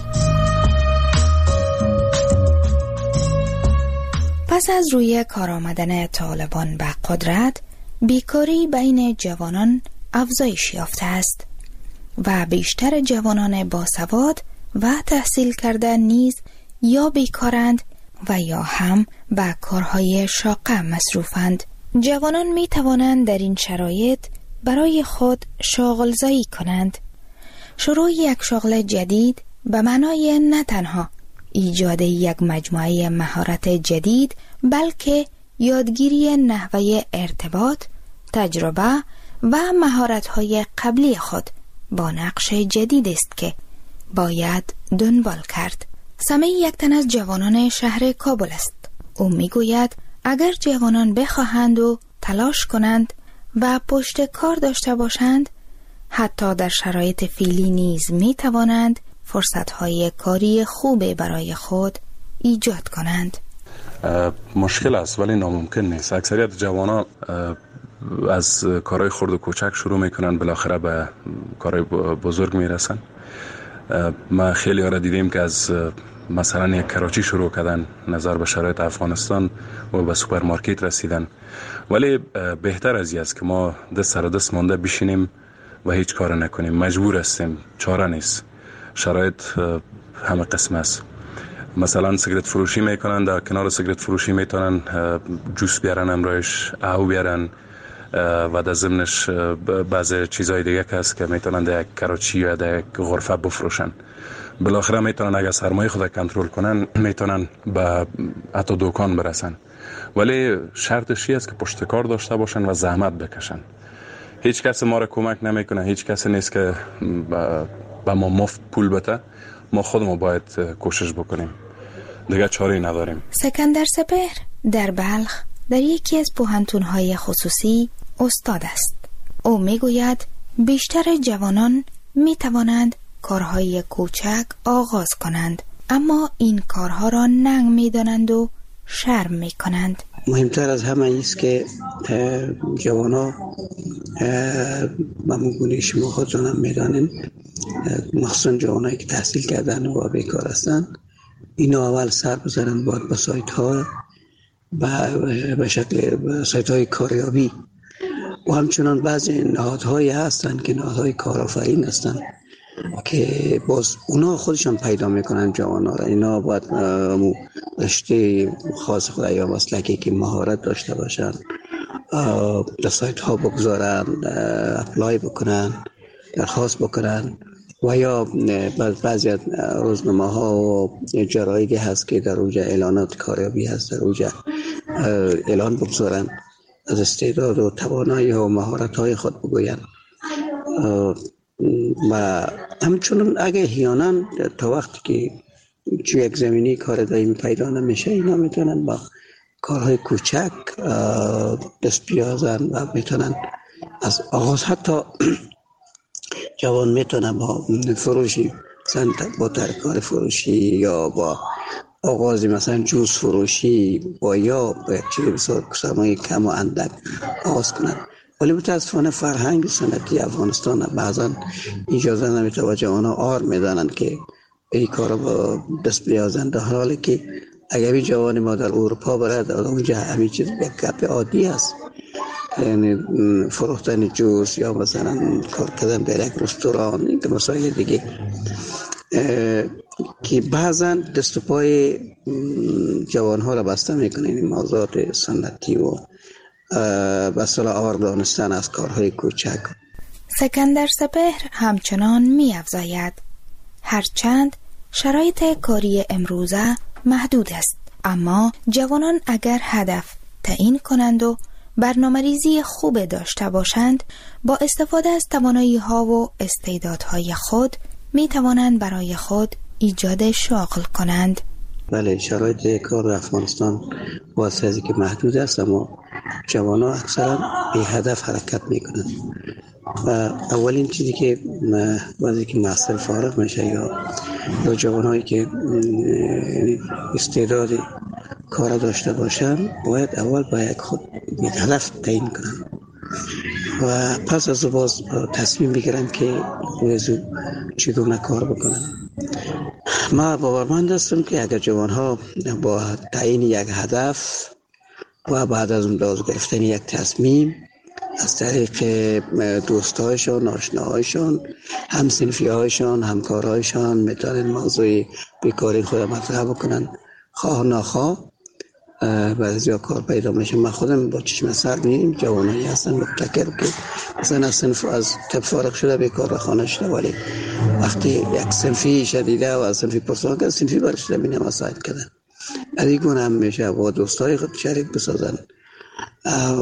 پس از روی کار آمدن طالبان به قدرت، بیکاری بین جوانان افزایش یافته است و بیشتر جوانان باسواد و تحصیل کرده نیز یا بیکارند و یا هم به کارهای شاقه مصروفند. جوانان می توانند در این شرایط برای خود شاغلزایی کنند. شروع یک شغل جدید به معنای نه تنها ایجاد یک مجموعه مهارت جدید، بلکه یادگیری نحوه ارتباط، تجربه و مهارت‌های قبلی خود با نقش جدید است که باید دنبال کرد. سمی یک تن از جوانان شهر کابل است. او میگوید اگر جوانان بخواهند و تلاش کنند و پشت کار داشته باشند، حتی در شرایط فعلی نیز می توانند فرصت‌های کاری خوب برای خود ایجاد کنند. مشکل است ولی ناممکن نیست. اکثریت جوانان از کارهای خرد و کوچک شروع میکنن، بالاخره به کارهای بزرگ میرسن. ما خیلی ها را دیدیم که از مثلا یک کراچی شروع کردن، نظر به شرایط افغانستان و به سوپرمارکت رسیدن. ولی بهتر از این است که ما دست سر دست مانده بشینیم و هیچ کار نکنیم. مجبور هستیم، چاره نیست. شرایط همه قسم است. مثلا سیگرت فروشی میکنن، در کنار سیگرت فروشی میتونن جوس بیارن، امرایش او بیارن و در ضمنش بعضی چیزهای دیگه که هست که میتونن در یک کراچی یا در یک غرفه بفروشن. بالاخره میتونن اگر سرمایه خود کنترل کنن میتونن به حتی دکان برسن. ولی شرطش است که پشت کار داشته باشن و زحمت بکشن. هیچ کس ما را کمک نمیکنه، هیچ کس نیست که به ما مفت پول بده. ما خودمون باید کوشش بکنیم، دیگه چاره‌ای نداریم. سکندر سپهر در بلخ در یکی از پوهنتون‌های خصوصی استاد است. او میگوید بیشتر جوانان میتوانند کارهای کوچک آغاز کنند، اما این کارها را ننگ میدانند و شرم میکنند. مهمتر از همه است که جوانا ممگونه شما خودتون هم میدانیم، مخصوصا جوانایی که تحصیل کردن و بیکار هستند، اینا اول سر بزنن باید با سایت ها به شکل سایت های کاریابی و همچنان بعضی نهادهایی هستن که نهادهای کارآفرین هستن که باز اونا خودشان پیدا میکنن جوانا را. اینا باید رشته خاص خود یا مسلکی که مهارت داشته باشن در سایت ها بگذارن، اپلای بکنن، درخواست بکنن و یا بعضی از روزنامه ها و جرایدی هست که در اونجا اعلانات کاریابی هست، در اونجا اعلان بگذارن، از استعداد و توانایی و مهارت های خود بگوین و همچنان اگه احیانا تا وقتی که چه یک زمینی کار دائمی پیدا نمیشه، اینا میتونن با کارهای کوچک دست بیازن و میتونن از آغاز، حتی جوان میتونن با فروشی مثلا با ترکار فروشی یا با آغازی مثلا جوس فروشی با یا با یک چیز بسیار سرمایه کم و اندک آغاز کنن. ولی متاسفانه فرهنگ سنتی افغانستان بعضا اجازه نمیده و جوانا آر میدانن که این کارا با دست بیازن، در حالی که اگر این جوان ما در اروپا برد اونجا همین چیز یک گپ عادی است، یعنی فروختن جوس یا مثلا کار کردن در یک رستوران، این که مسائل دیگه که بعضا دست و پای جوان ها را بسته میکنه. این موضوعات سنتی و بسیار آور دانستن از کارهای کوچک. سکندر سپهر همچنان می افزاید هرچند شرایط کاری امروزه محدود است، اما جوانان اگر هدف تعیین کنند و برنامه‌ریزی خوب داشته باشند، با استفاده از توانایی ها و استعدادهای خود می توانند برای خود ایجاد شغل کنند. بله، شرایط کار افغانستان واسه ازی که محدود است، اما جوانان اکثرا به هدف حرکت میکنند و اولین چیزی که وقتی که محصل فارغ میشه یا جوانایی که استعداد کار داشته باشن باید اول باید خود هدف تعیین کنن و پس از باز تصمیم بگیرن که چگونه کار بکنن. ما باورمند هستم که اگر جوانها با تعیین یک هدف و بعد از اون باز گرفتن یک تصمیم از طریق دوستایشان، آشناهایشان، همسنفیهایشان، همکارهایشان میتونن موضوع بیکاری خود مطرح بکنن، خواه ناخواه بعضی کار پیدا میشه. من خودم با چشم سر میبینیم جوانایی هستن مبتکر که مثلا از صنف از طب فارغ شده بیکار خانه شده، ولی وقتی یک صنفی شدیده و از صنفی پرسان که صنفی برشده بینه مساعد کردن ادی گونه هم میشه با دوستای خود شریک بسازن و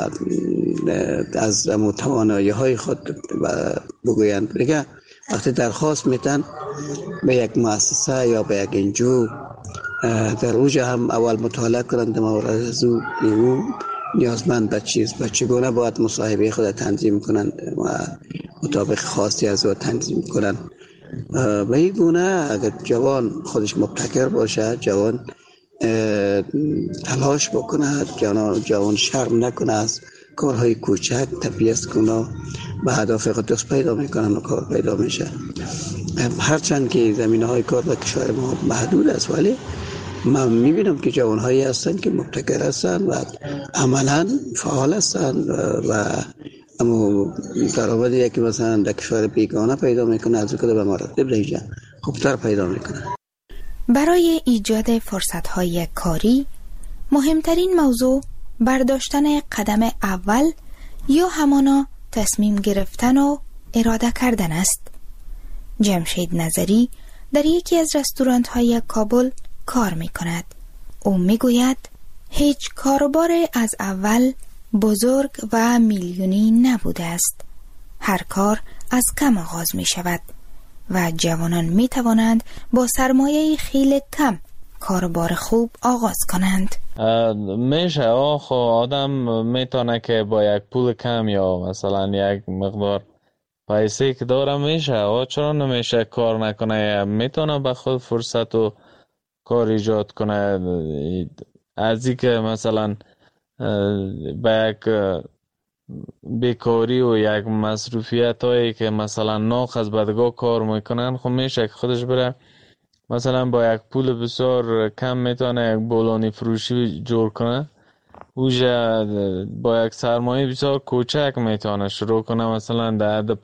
از توانایی های خود بگویند. دیگه وقتی درخواست میتن به یک مؤسسه یا به یک انجو در اوجه هم اول مطالعه کنند مورد از او نیازمند به چگونه باید مصاحبه خود تنظیم کنند و مطابق خواستی از او تنظیم کنند به این گونه اگر جوان خودش مبتکر باشه، جوان تلاش بکنه، جوان شرم نکنه از کارهای کوچک، تبعیض کنه، به هدف خود دست پیدا میکنن و کار پیدا میشه. هرچند که زمینه‌های کار در کشور ما محدود است، ولی من میبینم که جوانهایی هستن که مبتکر هستن و عملا فعال هستن و اما درآمدی که مثلا در کشور بیگانه پیدا میکنه از کده به مراتب دیگه خوبتر پیدا میکنه. برای ایجاد فرصت‌های کاری مهمترین موضوع برداشتن قدم اول یا همانا تصمیم گرفتن و اراده کردن است. جمشید نظری در یکی از رستوران‌های کابل کار می‌کند. او می‌گوید هیچ کاروبار از اول بزرگ و میلیونی نبوده است. هر کار از کم آغاز می‌شود و جوانان می‌توانند با سرمایه خیلی کم کاروبار خوب آغاز کنند. میشه آدم میتونه که با یک پول کم یا مثلا یک مقدار پیسه که داره میشه چرا نمیشه کار نکنه؟ میتونه به خود فرصت و کار ایجاد کنه. از این که مثلا به یک بیکاری و یک مصروفیت هایی که مثلا ناخذ بدگاه کار میکنن، خب میشه که خودش بره مثلا با یک پول بسیار کم میتونه یک بولانی فروشی جور کنه. اوجا با یک سرمایه بسیار کوچک میتونه شروع کنه، مثلا در حد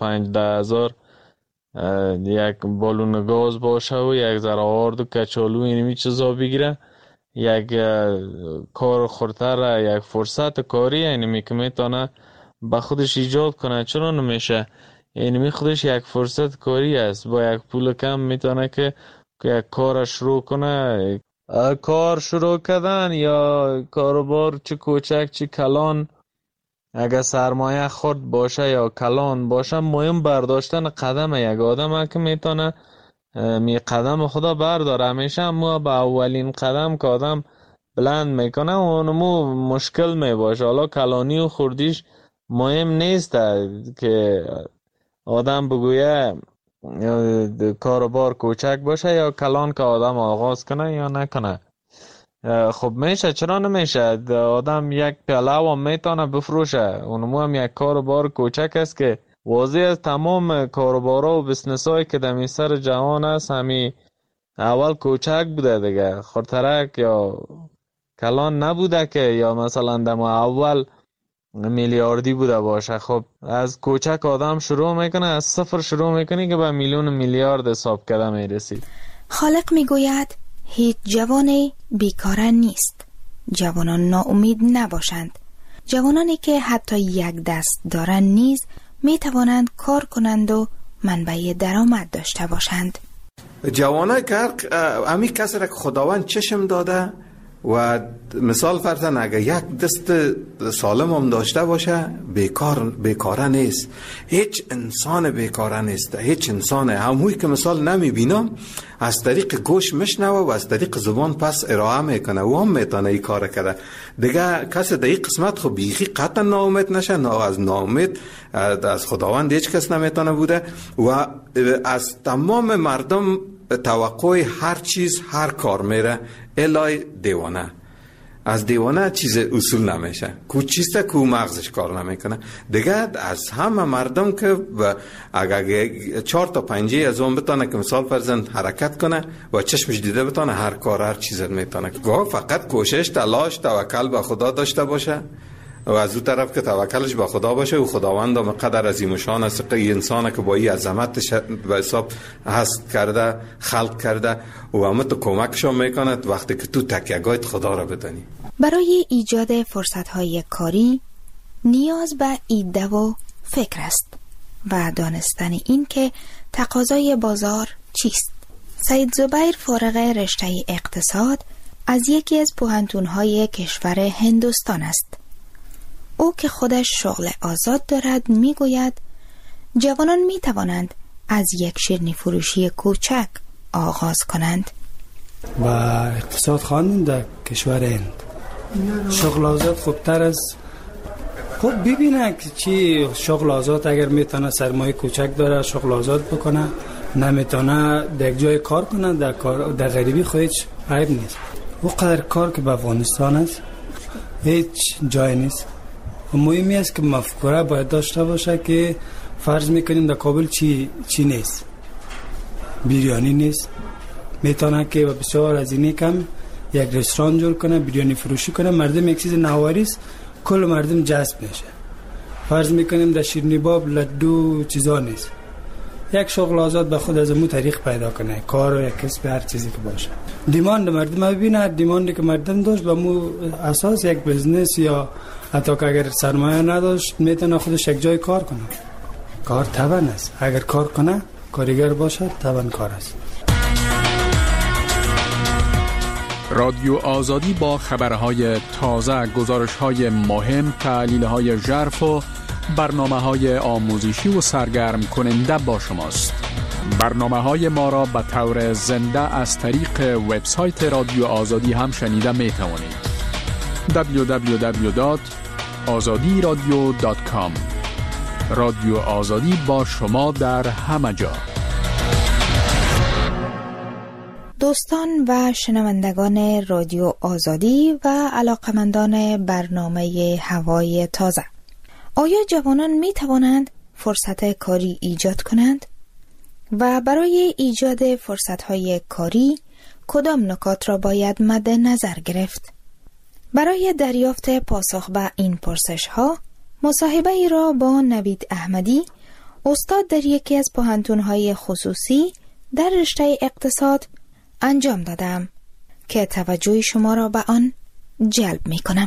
5-10,000 یک بالون گاز باشه و یک ذره آرد و کچالو اینمی چیزا بگیره، یک کار خورتر، یک فرصت کاری اینمی که میتونه با خودش ایجاد کنه. چرا نمیشه؟ اینمی خودش یک فرصت کاری است. با یک پول کم میتونه که یک کار شروع کنه. کار شروع کردن یا کاروبار چه کوچک چه کلان، اگر سرمایه خرد باشه یا کلان باشه، مهم برداشتن قدم یک آدم که میتونه می قدم خدا برداره. همیشه اما با اولین قدم که آدم بلند میکنه اونمو مشکل میباشه. حالا کلانی و خردیش مهم نیست که آدم بگویه کاروبار کوچک باشه یا کلان که آدم آغاز کنه یا نکنه. خب میشه، چرا نمیشه؟ آدم یک پیاله هم میتونه بفروشه. اونمو هم یک کاروبار کوچک است که واضح از تمام کاروبارا و بسنس هایی که در سر جهان است همی اول کوچک بوده دیگه، خردترک یا کلان نبوده که یا مثلا در اول میلیاردی بوده باشه. خب از کوچک آدم شروع میکنه، از صفر شروع میکنه که به میلیون میلیارد حساب کرده میرسید. خالق میگوید هیچ جوانی بیکاره نیست. جوانان ناامید نباشند. جوانانی که حتی یک دست دارند نیز میتوانند کار کنند و منبع درآمد داشته باشند. جوانای که امی کسی را که خداوند چشم داده و مثال فرضاً اگر یک دست سالم هم داشته باشه بیکاره نیست. هیچ انسان بیکاره نیست. هیچ انسان هموی که مثال نمیبینم از طریق گوش میشنوه و از طریق زبان پس ارائه میکنه و هم میتونه این کار کرده دیگه. کسی در این قسمت خب بیخی قطعا ناامید نشه. از ناامید از خداوند هیچ کس نمیتونه بوده و از تمام مردم توقع هر چیز هر کار میره الای دیوانه. از دیوانه چیز اصول نمیشه. کو چیسته کو مغزش کار نمیکنه دیگه. از همه مردم که اگر 4 تا 5 از اون بتونه که مثال فرزند حرکت کنه و چشمش دیده بتونه هر کار هر چیز میتونه. فقط کوشش، تلاش، توکل به خدا داشته باشه و از اون طرف که توکلش به خدا باشه و خداوند هم قدر عظیم شان است که انسان که با این عظمتش به حساب هست کرده، خلق کرده و همه تو کمکش میکنه وقتی که تو تکیه‌گاهت خدا را بدانی. برای ایجاد فرصت‌های کاری نیاز به ایده و فکر است و دانستن این که تقاضای بازار چیست. سید زبیر فارغ رشته اقتصاد از یکی از پوهنتون‌های کشور هندوستان است. او که خودش شغل آزاد دارد میگوید جوانان میتوانند از یک شیرینی فروشی کوچک آغاز کنند. و اقتصاد خواندن در کشور هند شغل آزاد خوبتر از خب ببینه که چی شغل آزاد اگر میتونه سرمایه کوچک داره شغل آزاد بکنه نمیتونه در یک جای کار کنه، در غریبی خودش عیب نیست. او قدر کار که به افغانستان است هیچ جای نیست. مهمی است که مفکوره باید داشته باشه که فرض میکنیم در کابل چی نیست، بیریانی نیست، میتونه که بسیار از اینی کم یک رستوران جور کنه، بیریانی فروشی کنه، مردم یک چیز نوآوریست، کل مردم جذب میشه. فرض میکنیم در شیرینی باب لدو چیزا نیست، یک شغل آزاد به خود از امو طریق پیدا کنه، کار و یک کسب هر چیزی که باشه. دیماند مردم ببینه، دیماندی که مردم داشت به مو اساس یک بزنس یا حتی که اگر سرمایه نداشت میتونه خودش یک جای کار کنه. کار توان است، اگر کار کنه کارگر باشه توان کار است. رادیو آزادی با خبرهای تازه، گزارش‌های مهم، تحلیل‌های ژرف و برنامه‌های آموزشی و سرگرم کننده با شماست. برنامه‌های ما را به طور زنده از طریق وبسایت رادیو آزادی هم شنیده می‌توانید. www.azadiradio.com. رادیو آزادی با شما در همه جا. دوستان و شنوندگان رادیو آزادی و علاقمندان برنامه هوای تازه، آیا جوانان می توانند فرصت کاری ایجاد کنند؟ و برای ایجاد فرصت‌های کاری کدام نکات را باید مد نظر گرفت؟ برای دریافت پاسخ به این پرسش‌ها مصاحبه ای را با نوید احمدی، استاد در یکی از پوهنتون‌های خصوصی در رشته اقتصاد انجام دادم که توجه شما را به آن جلب می کنم.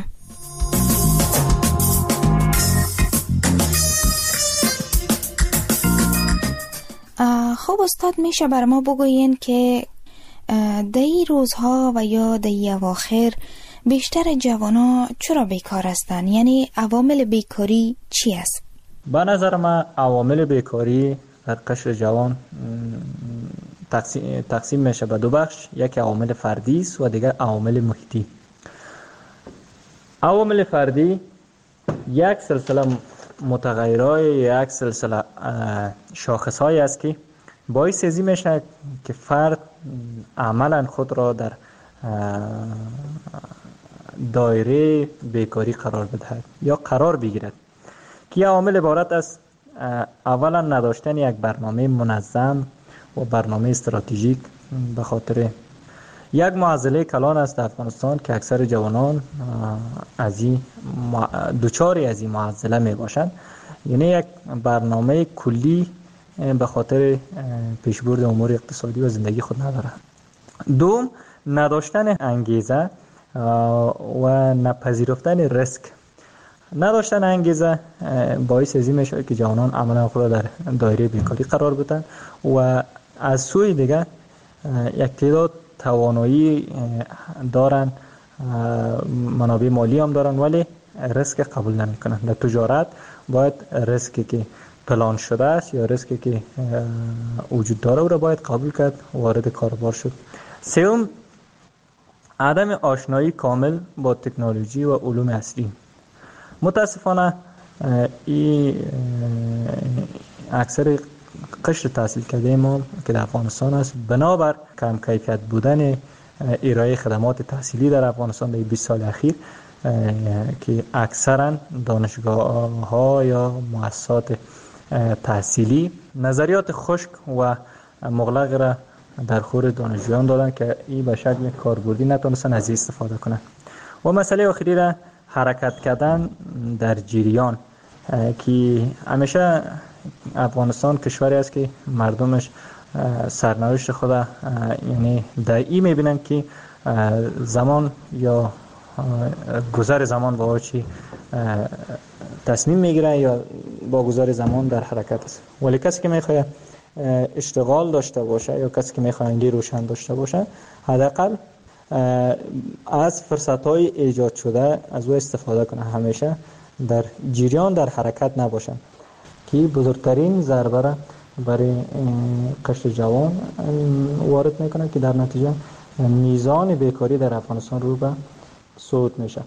خب استاد، میشه بر ما بگوین که در این روزها و یا در این اواخر بیشتر جوانا چرا بیکار هستند؟ یعنی عوامل بیکاری چی است؟ به نظر من عوامل بیکاری در قشر جوان تقسیم میشه به دو بخش، یک عوامل فردی است و دیگر عوامل محیطی. عوامل فردی یک سلسله متغیرهای، یک سلسله شاخصهایی است که باعث ازی میشه که فرد عملا خود را در دایره بیکاری قرار بدهد یا قرار بگیرد، که عوامل عبارت است اولا نداشتن یک برنامه منظم و برنامه استراتژیک، به خاطر یک معضله کلان است در افغانستان که اکثر جوانان دوچاری از این معضله می باشند، یعنی یک برنامه کلی به خاطر پیشبرد امور اقتصادی و زندگی خود ندارند. دوم، نداشتن انگیزه و نپذیرفتن ریسک. نداشتن انگیزه باعث ازی میشه که جوانان عملا خود در دایره بیکاری قرار بدن و از سوی دیگر یک تعداد توانایی دارن، منابع مالی هم دارن ولی ریسک قبول نمی کنن. در تجارت باید ریسکی که پلان شده است یا ریسکی که وجود داره او را باید قبول کرد، وارد کاروبار شد. سوم، عدم آشنایی کامل با تکنولوژی و علوم عصری. متاسفانه اکثر قشر تحصیل کرده ما که در افغانستان است، بنابر کم کیفیت بودن ارائه خدمات تحصیلی در افغانستان در 20 سال اخیر که اکثرا دانشگاه ها یا مؤسسات تحصیلی نظریات خشک و مغلق را در خور دانشجویان دادن که این به شکل کاربردی نتونستن از این استفاده کنند. و مسئله آخری را حرکت کردن در جریان، که همیشه افغانستان کشوری است که مردمش سرنوشت خود یعنی در این میبینن که زمان یا گذر زمان با چی تصمیم میگیره یا با گذر زمان در حرکت است. ولی کسی که میخواد اشتغال داشته باشه یا کسی که میخواد انگیز روشن داشته باشه، حداقل از فرصت‌های ایجاد شده از او استفاده کنه، همیشه در جریان در حرکت نباشن، که بزرگترین ضربه را برای قشر جوان وارد میکنه که در نتیجه میزان بیکاری در افغانستان رو به صعود میشه.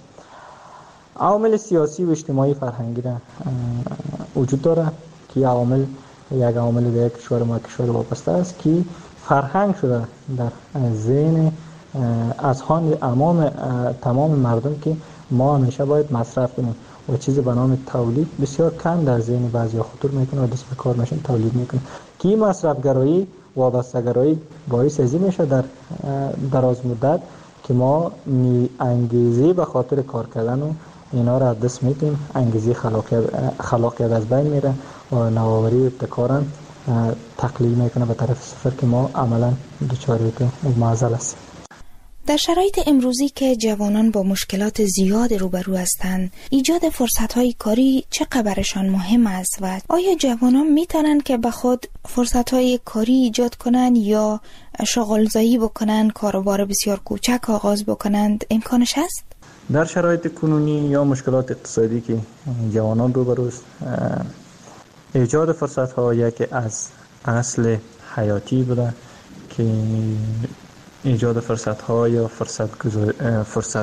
عوامل سیاسی و اجتماعی فرهنگی را وجود داره که عوامل یک عامل در کشور ما کشور وابسته است که فرهنگ شده در ذهن اذهان تمام مردم که ما همیشه باید مصرف کنیم و چیزی به نام تولید بسیار کم در ذهن بعضیا خطور میکنه و دست به کار ماشین تولید میکنه که این مصرفگرایی وابستگرایی باعث ازی میشه در دراز مدت که ما انگیزه به خاطر کار کردن و اینا را دست میدیم، انگیزه خلاقیت از بین میره و نوآوری و ابتکار تقلیل میکنه به طرف صفر که ما عملا دچار معضل است. در شرایط امروزی که جوانان با مشکلات زیاد روبرو هستند، ایجاد فرصت‌های کاری چقدر برشان مهم است و آیا جوانان میتونن که به خود فرصت‌های کاری ایجاد کنند یا شغل‌زایی بکنند، کاروبار بسیار کوچک آغاز بکنند؟ امکانش هست؟ در شرایط کنونی یا مشکلات اقتصادی که جوانان روبرو است، ایجاد فرصت‌ها یکی از اصل حیاتی بوده که ایجاد فرصت‌ها یا فرصت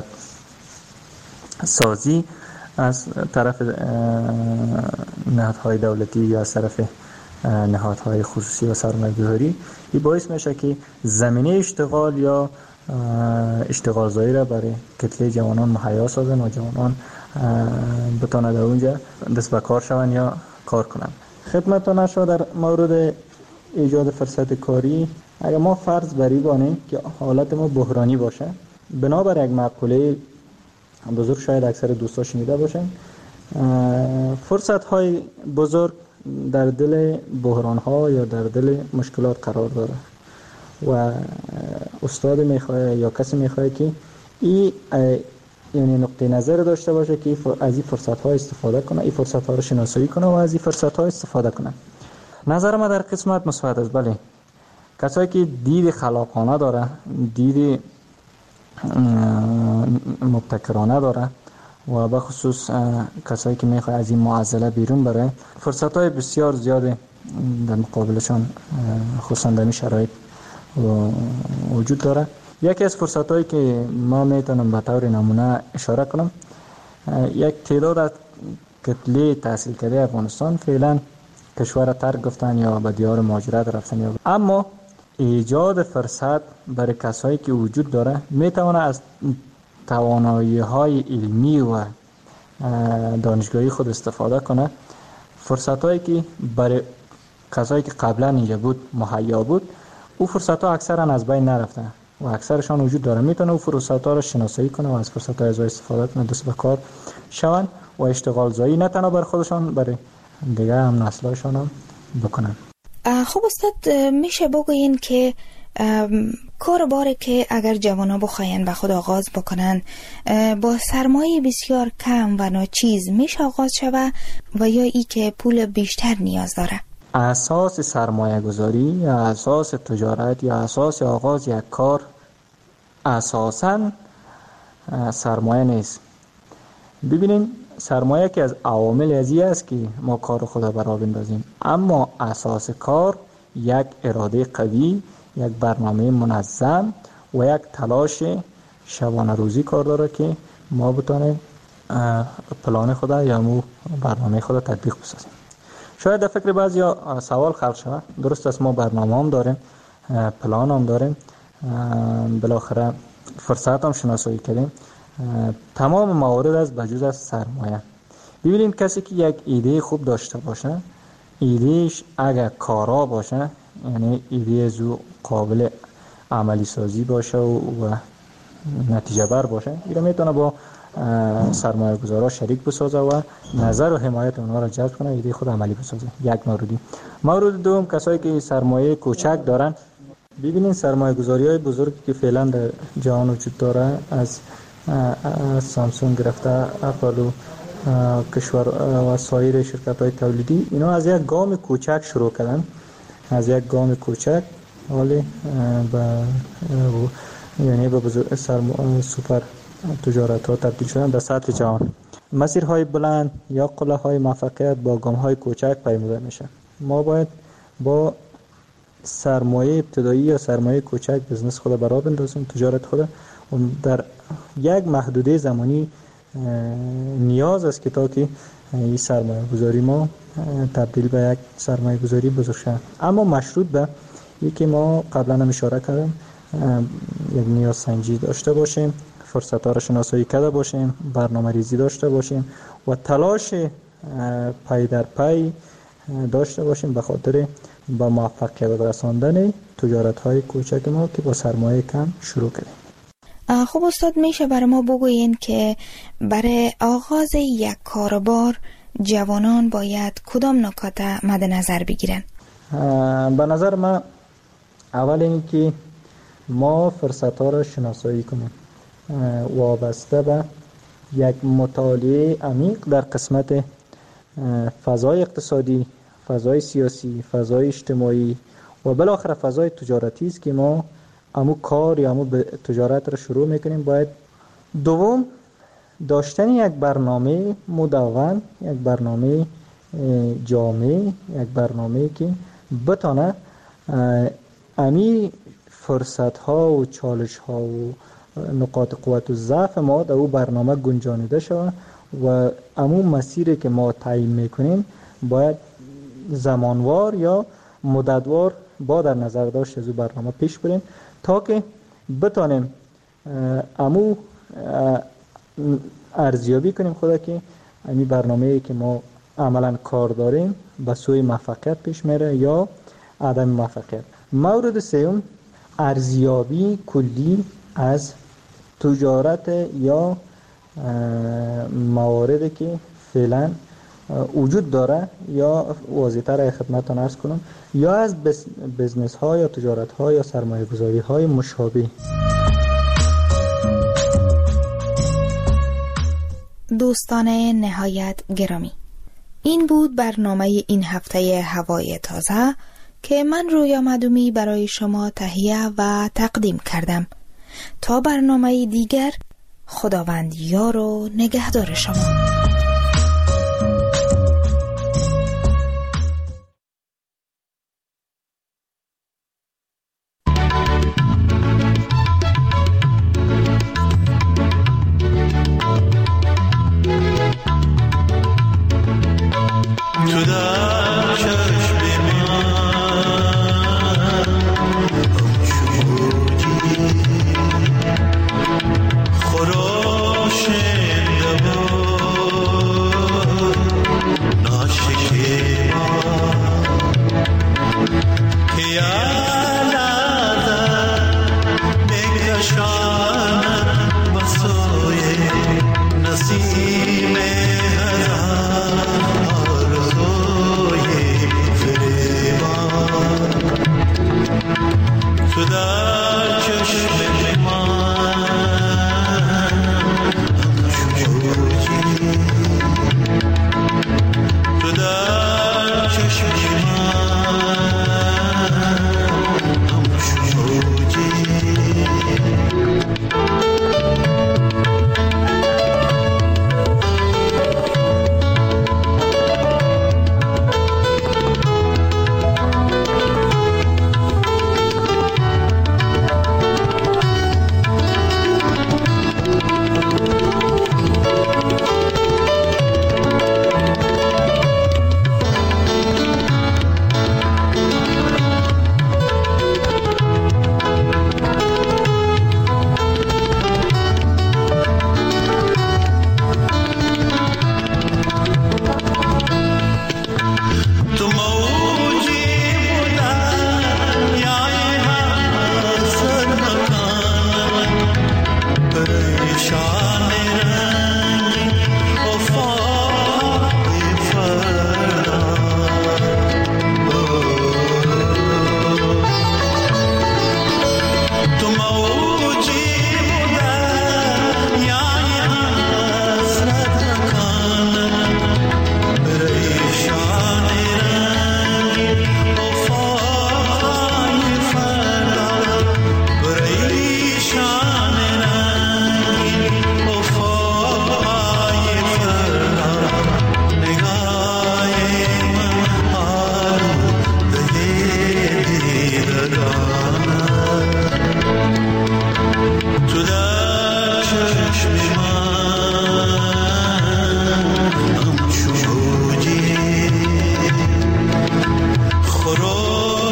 سازی از طرف نهادهای دولتی یا از طرف نهادهای خصوصی و سرمایه‌گذاری این باعث میشه که زمینه اشتغال یا اشتغال زایی را برای کتله جوانان مهیا سازن و جوانان بتوانند در اونجا دست به کار شوند یا کار کنند. خدمتتان شد در مورد ایجاد فرصت کاری، اگر ما فرض بری بانیم که حالت ما بحرانی باشه، بنابر یک مقوله بزرگ شاید اکثر دوستا شنیده باشن، فرصت های بزرگ در دل بحران ها یا در دل مشکلات قرار داره و استاد میخواه یا کسی میخواه که این یعنی نقطه نظر داشته باشه که از این فرصت ها استفاده کنه، این فرصت ها رو شناسایی کنه و از این فرصت ها استفاده کنه. نظر ما در قسمت مثبت است. بله، کسایی که دید خلاقانه داره، دید مبتکرانه داره و به خصوص کسایی که میخواه از این معضله بیرون بره، فرصت های بسیار زیاده در مقابلشان خصوصا در این شرایط وجود داره. یکی از فرصت هایی که ما میتونم به طور نمونه اشاره کنم، یک تعداد از کتله تحصیل کرده افغانستان فعلا کشور ترک گفتن یا به دیار مهاجرت رفتن، اما ایجاد فرصت برای کسایی که وجود داره میتونه از توانایی های علمی و دانشگاهی خود استفاده کنه. فرصت هایی که برای کسایی که قبلا اینجا بود مهیا بود، او فرصت ها اکثرا از بین نرفته و اکثرشان وجود داره. میتونه او فرصت ها رو شناسایی کنه و از فرصت های استفاده کنه، دست به کار شون و اشتغال زایی نه تنها بر خودشان، برای دیگه هم نسل‌هاشان هم بکنن. خب استاد، میشه بگوین که کاروباری که اگر جوانا بخواین به خود آغاز بکنن با سرمایه بسیار کم و ناچیز میشه آغاز شود و یا ای که پول بیشتر نیاز داره؟ اساس سرمایه گذاری یا اساس تجارت یا اساس آغاز یک کار اساساً سرمایه نیست. ببینین، سرمایه که از عوامل ازی است که ما کار خود برا بندازیم، اما اساس کار یک اراده قوی، یک برنامه منظم و یک تلاش شبانه روزی کار داره که ما بتونیم پلان خود یا مو برنامه خود تطبیق بسازیم. شاید در فکر بعضی سوال خلق شود، درست است ما برنامه هم داریم، پلان هم داریم، بالاخره فرصت هم شناسایی کردیم، تمام موارد از بجز از سرمایه. ببینید کسی که یک ایده خوب داشته باشه، ایدهش اگر کارا باشه، یعنی ایده زو قابل عملی سازی باشه و نتیجه بر باشه، اینا میتونه با سرمایه گذارا شریک بسازه و نظر و حمایت اونها را جلب کنه، ایده خود عملی بسازه. یک موردی. مورد دوم، کسایی که سرمایه کوچک دارن، ببینید سرمایه گذاری های بزرگی که فعلا در جهان وجود داره، از سامسونگ گرفته اپل و کشور و سایر شرکت های تولیدی، اینا از یک گام کوچک شروع کردن، از یک گام کوچک ولی یعنی به سوپر تجارت ها تبدیل شدن در سطح جهان. مسیرهای بلند یا قله های موفقیت با گام های کوچک پیموده میشه. ما باید با سرمایه ابتدایی یا سرمایه کوچک بزنس خود برا بندازیم، تجارت خود در یک محدوده زمانی نیاز است که تا که این سرمایه گذاری ما تبدیل به یک سرمایه گذاری بزرگ شد. اما مشروط به یکی ما قبلا هم اشاره کردم یک نیاز سنجی داشته باشیم، فرصت ها را شناسایی کرده باشیم، برنامه ریزی داشته باشیم و تلاش پای در پای داشته باشیم به خاطر با موفقیت رساندن تجارت های کوچک ما که با سرمایه کم شروع کردیم. خب استاد میشه برای ما بگویین که برای آغاز یک کاروبار جوانان باید کدام نکات مد نظر بگیرن؟ به نظر من اول اینکه ما فرصت ها را شناسایی کنیم وابسته به یک مطالعه عمیق در قسمت فضای اقتصادی، فضای سیاسی، فضای اجتماعی و بالاخره فضای تجارتی است که ما امو کار یا امو تجارت را شروع میکنیم. باید دوم داشتن یک برنامه مدون، یک برنامه جامع، یک برنامه که بتانه امی فرصت ها و چالش ها و نقاط قوت و ضعف ما در او برنامه گنجانیده شود و امو مسیری که ما تعیین میکنیم باید زمانوار یا مدتوار با در نظر داشت از او برنامه پیش بریم تا که بتانیم امو ارزیابی کنیم خدا که امی برنامه‌ای که ما عملا کار داریم به سوی موفقیت پیش میره یا عدم موفقیت. مورد سوم ارزیابی کلی از تجارت یا مواردی که فعلا وجود داره یا واضح‌تر خدمتتون عرض کنم یا از بزنس ها یا تجارت ها یا سرمایه گذاری های مشابه. دوستان نهایت گرامی، این بود برنامه این هفته هوای تازه که من رویا معدومی برای شما تهیه و تقدیم کردم. تا برنامه دیگر، خداوند یار و نگهدار شما.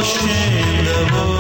آشنده